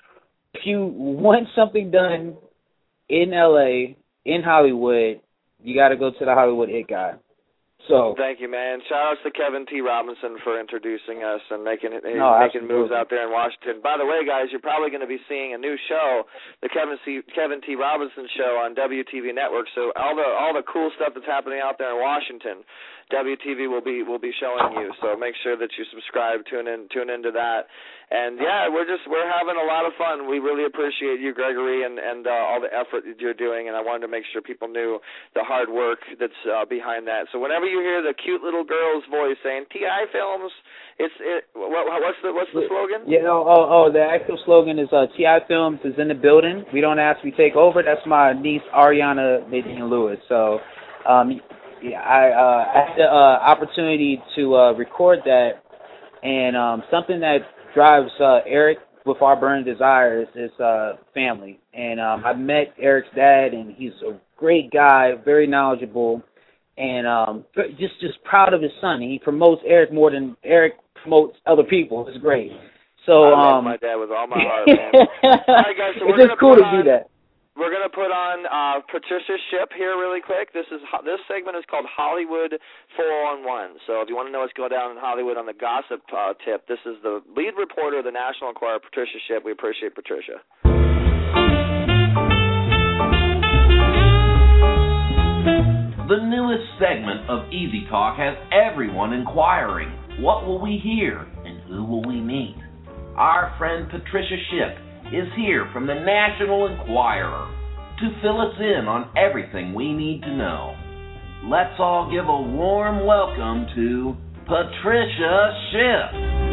if you want something done in L A, in Hollywood, you got to go to the Hollywood It Guy. So thank you, man. Shout outs to Kevin T. Robinson for introducing us and making no, making absolutely. moves out there in Washington. By the way, guys, you're probably going to be seeing a new show, the Kevin C. Kevin T. Robinson Show on W T V Network. So all the all the cool stuff that's happening out there in Washington, W T V will be will be showing you. So make sure that you subscribe, tune in, tune into that. And yeah, we're just we're having a lot of fun. We really appreciate you, Gregory, and and uh, all the effort that you're doing. And I wanted to make sure people knew the hard work that's uh, behind that. So whenever you hear the cute little girl's voice saying T I Films, it's it. What, what's the what's the slogan? Yeah, oh, oh, oh the actual slogan is uh, T I Films is in the building. We don't ask, we take over. That's my niece Ariana Nadine Lewis. So, um, yeah, I uh, had the uh, opportunity to uh, record that, and um, something that drives uh, Eric with our burning desires is uh, family. And um, I met Eric's dad, and he's a great guy, very knowledgeable, and um, just just proud of his son. He promotes Eric more than Eric promotes other people. It's great. So I love um, my dad with all my heart, man. All right, guys, so it's we're just cool to on, do that. we're going to put on uh, Patricia Shipp here really quick. This is this segment is called Hollywood four oh one. So if you want to know what's going down in Hollywood on the gossip uh, tip, this is the lead reporter of the National Enquirer, Patricia Shipp. We appreciate Patricia. The newest segment of Easy Talk has everyone inquiring, what will we hear and who will we meet? Our friend Patricia Shipp is here from the National Enquirer to fill us in on everything we need to know. Let's all give a warm welcome to Patricia Shipp.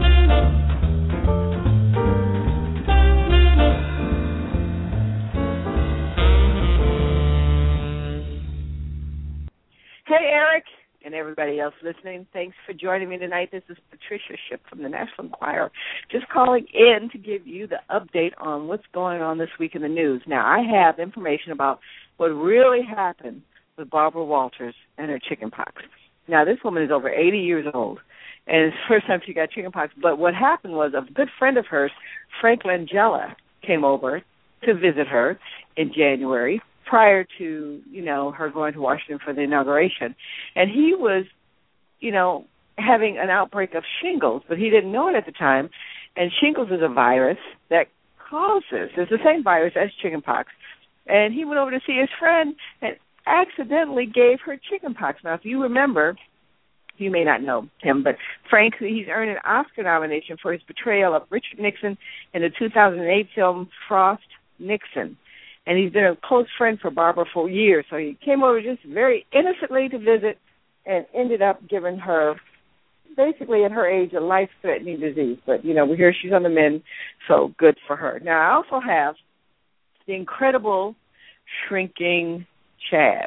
Hey, Eric, and everybody else listening. Thanks for joining me tonight. This is Patricia Shipp from the National Enquirer, just calling in to give you the update on what's going on this week in the news. Now, I have information about what really happened with Barbara Walters and her chickenpox. Now, this woman is over eighty years old, and it's the first time she got chickenpox. But what happened was a good friend of hers, Frank Langella, came over to visit her in January, prior to, you know, her going to Washington for the inauguration. And he was, you know, having an outbreak of shingles, but he didn't know it at the time. And shingles is a virus that causes, it's the same virus as chickenpox. And he went over to see his friend and accidentally gave her chickenpox. Now, if you remember, you may not know him, but Frank, he's earned an Oscar nomination for his portrayal of Richard Nixon in the two thousand eight film Frost Nixon. And he's been a close friend for Barbara for years. So he came over just very innocently to visit and ended up giving her, basically at her age, a life-threatening disease. But, you know, we hear she's on the mend, so good for her. Now, I also have the incredible shrinking Chaz.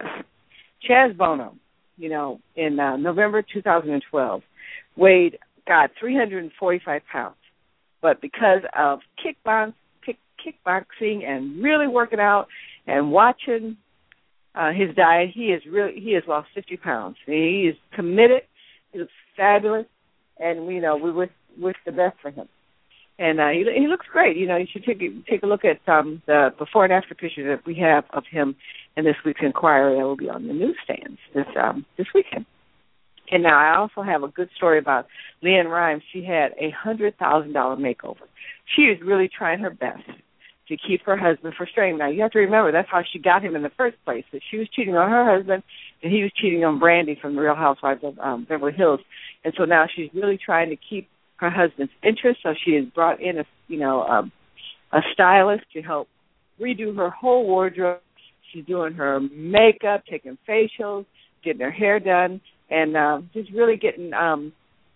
Chaz Bono, you know, in uh, November two thousand twelve, weighed, God, three hundred forty-five pounds. But because of kickboxing, kickboxing and really working out and watching uh, his diet, he is really he has lost fifty pounds. He is committed. He looks fabulous, and you know we wish wish the best for him. And uh, he he looks great. You know, you should take take a look at um, the before and after pictures that we have of him in this week's Enquirer that will be on the newsstands this um, this weekend. And now I also have a good story about LeAnn Rimes. She had a hundred thousand dollar makeover. She is really trying her best to keep her husband frustrated. Now, you have to remember, that's how she got him in the first place, that she was cheating on her husband, and he was cheating on Brandy from the Real Housewives of um, Beverly Hills. And so now she's really trying to keep her husband's interest, so she has brought in a, you know, um, a stylist to help redo her whole wardrobe. She's doing her makeup, taking facials, getting her hair done, and uh, just really getting um,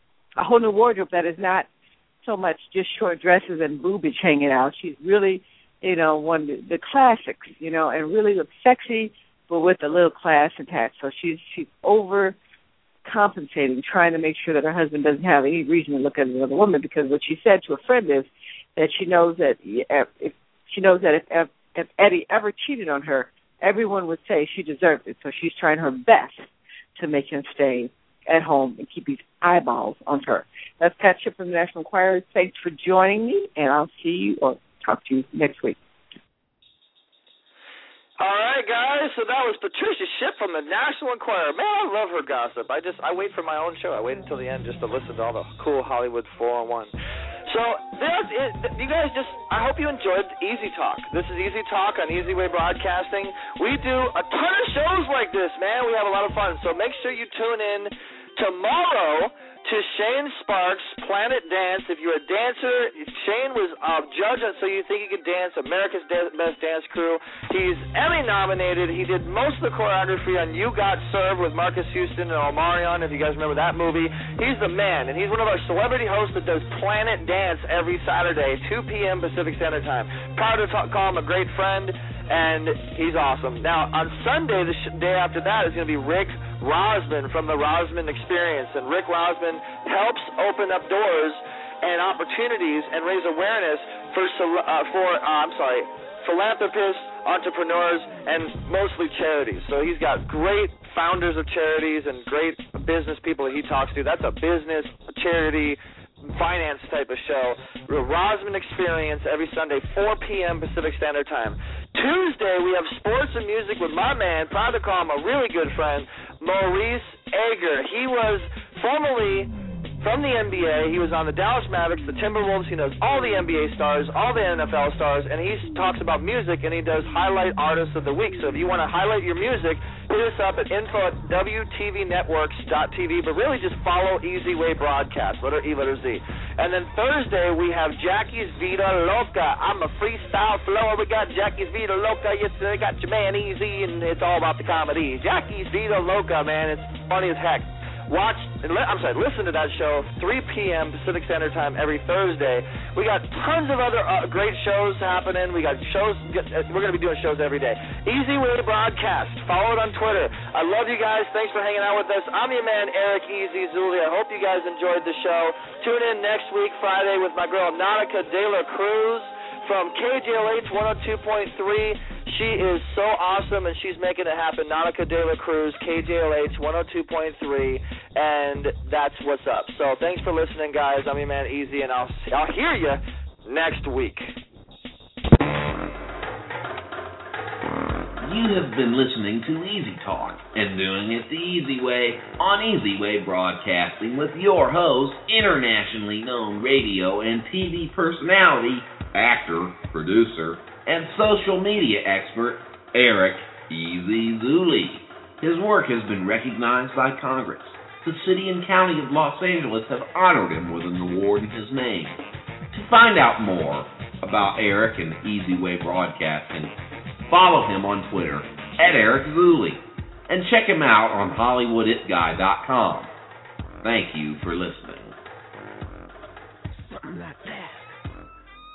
a whole new wardrobe that is not so much just short dresses and boobage hanging out. She's really, you know, one of the classics, you know, and really looks sexy, but with a little class attached. So she's she's overcompensating, trying to make sure that her husband doesn't have any reason to look at another woman. Because what she said to a friend is that she knows that if she knows that if if Eddie ever cheated on her, everyone would say she deserved it. So she's trying her best to make him stay at home and keep his eyeballs on her. That's Pat Shipp from the National Enquirer. Thanks for joining me, and I'll see you or talk to you next week. All right, guys, so that was Patricia Shipp from the National Enquirer. Man, I love her gossip. I just I wait for my own show. I wait until the end just to listen to all the cool Hollywood four oh one. So, that's it. You guys just, I hope you enjoyed Easy Talk. This is Easy Talk on Easy Way Broadcasting. We do a ton of shows like this, man. We have a lot of fun. So make sure you tune in tomorrow to Shane Sparks' Planet Dance. If you're a dancer, Shane was a judge on So You Think You Could Dance, America's Best Dance Crew. He's Emmy nominated. He did most of the choreography on You Got Served with Marcus Houston and Omarion, if you guys remember that movie. He's the man, and he's one of our celebrity hosts that does Planet Dance every Saturday, two p.m. Pacific Standard Time. Proud to talk, call him a great friend, and he's awesome. Now, on Sunday, the sh- day after that, is going to be Rick Rosman from the Rosman Experience, and Rick Rosman helps open up doors and opportunities and raise awareness for uh, for uh, I'm sorry, philanthropists, entrepreneurs, and mostly charities. So he's got great founders of charities and great business people that he talks to. That's a business, a charity, finance type of show. Real Rosman Experience every Sunday, four p.m. Pacific Standard Time. Tuesday, we have sports and music with my man, proud to call him a really good friend, Maurice Ager. He was formerly from the N B A. He was on the Dallas Mavericks, the Timberwolves. He knows all the N B A stars, all the N F L stars, and he talks about music, and he does highlight artists of the week. So if you want to highlight your music, hit us up at info at W T V networks dot T V, but really just follow Easy Way Broadcast, letter E, letter Z. And then Thursday, we have Jackie's Vida Loca. I'm a freestyle flower. We got Jackie's Vida Loca. Yes, they got your man Easy, and it's all about the comedy. Jackie's Vida Loca, man, it's funny as heck. Watch, I'm sorry, listen to that show, three p.m. Pacific Standard Time every Thursday. We got tons of other uh, great shows happening. We got shows, we're going to be doing shows every day. Easy Way Broadcast. Follow it on Twitter. I love you guys. Thanks for hanging out with us. I'm your man, Eric Easy Zuli. I hope you guys enjoyed the show. Tune in next week, Friday, with my girl, Nautica De La Cruz from K J L H one oh two point three. She is so awesome, and she's making it happen. Nautica De La Cruz, K J L H one oh two point three, and that's what's up. So thanks for listening, guys. I'm your man, Easy, and I'll see, I'll hear you next week. You have been listening to Easy Talk and doing it the easy way on Easy Way Broadcasting with your host, internationally known radio and T V personality, actor, producer, and social media expert, Eric Easy Zuli. His work has been recognized by Congress. The city and county of Los Angeles have honored him with an award in his name. To find out more about Eric and Easy Way Broadcasting, follow him on Twitter at Eric Zuli, and check him out on Hollywood It Guy dot com. Thank you for listening. Something like that.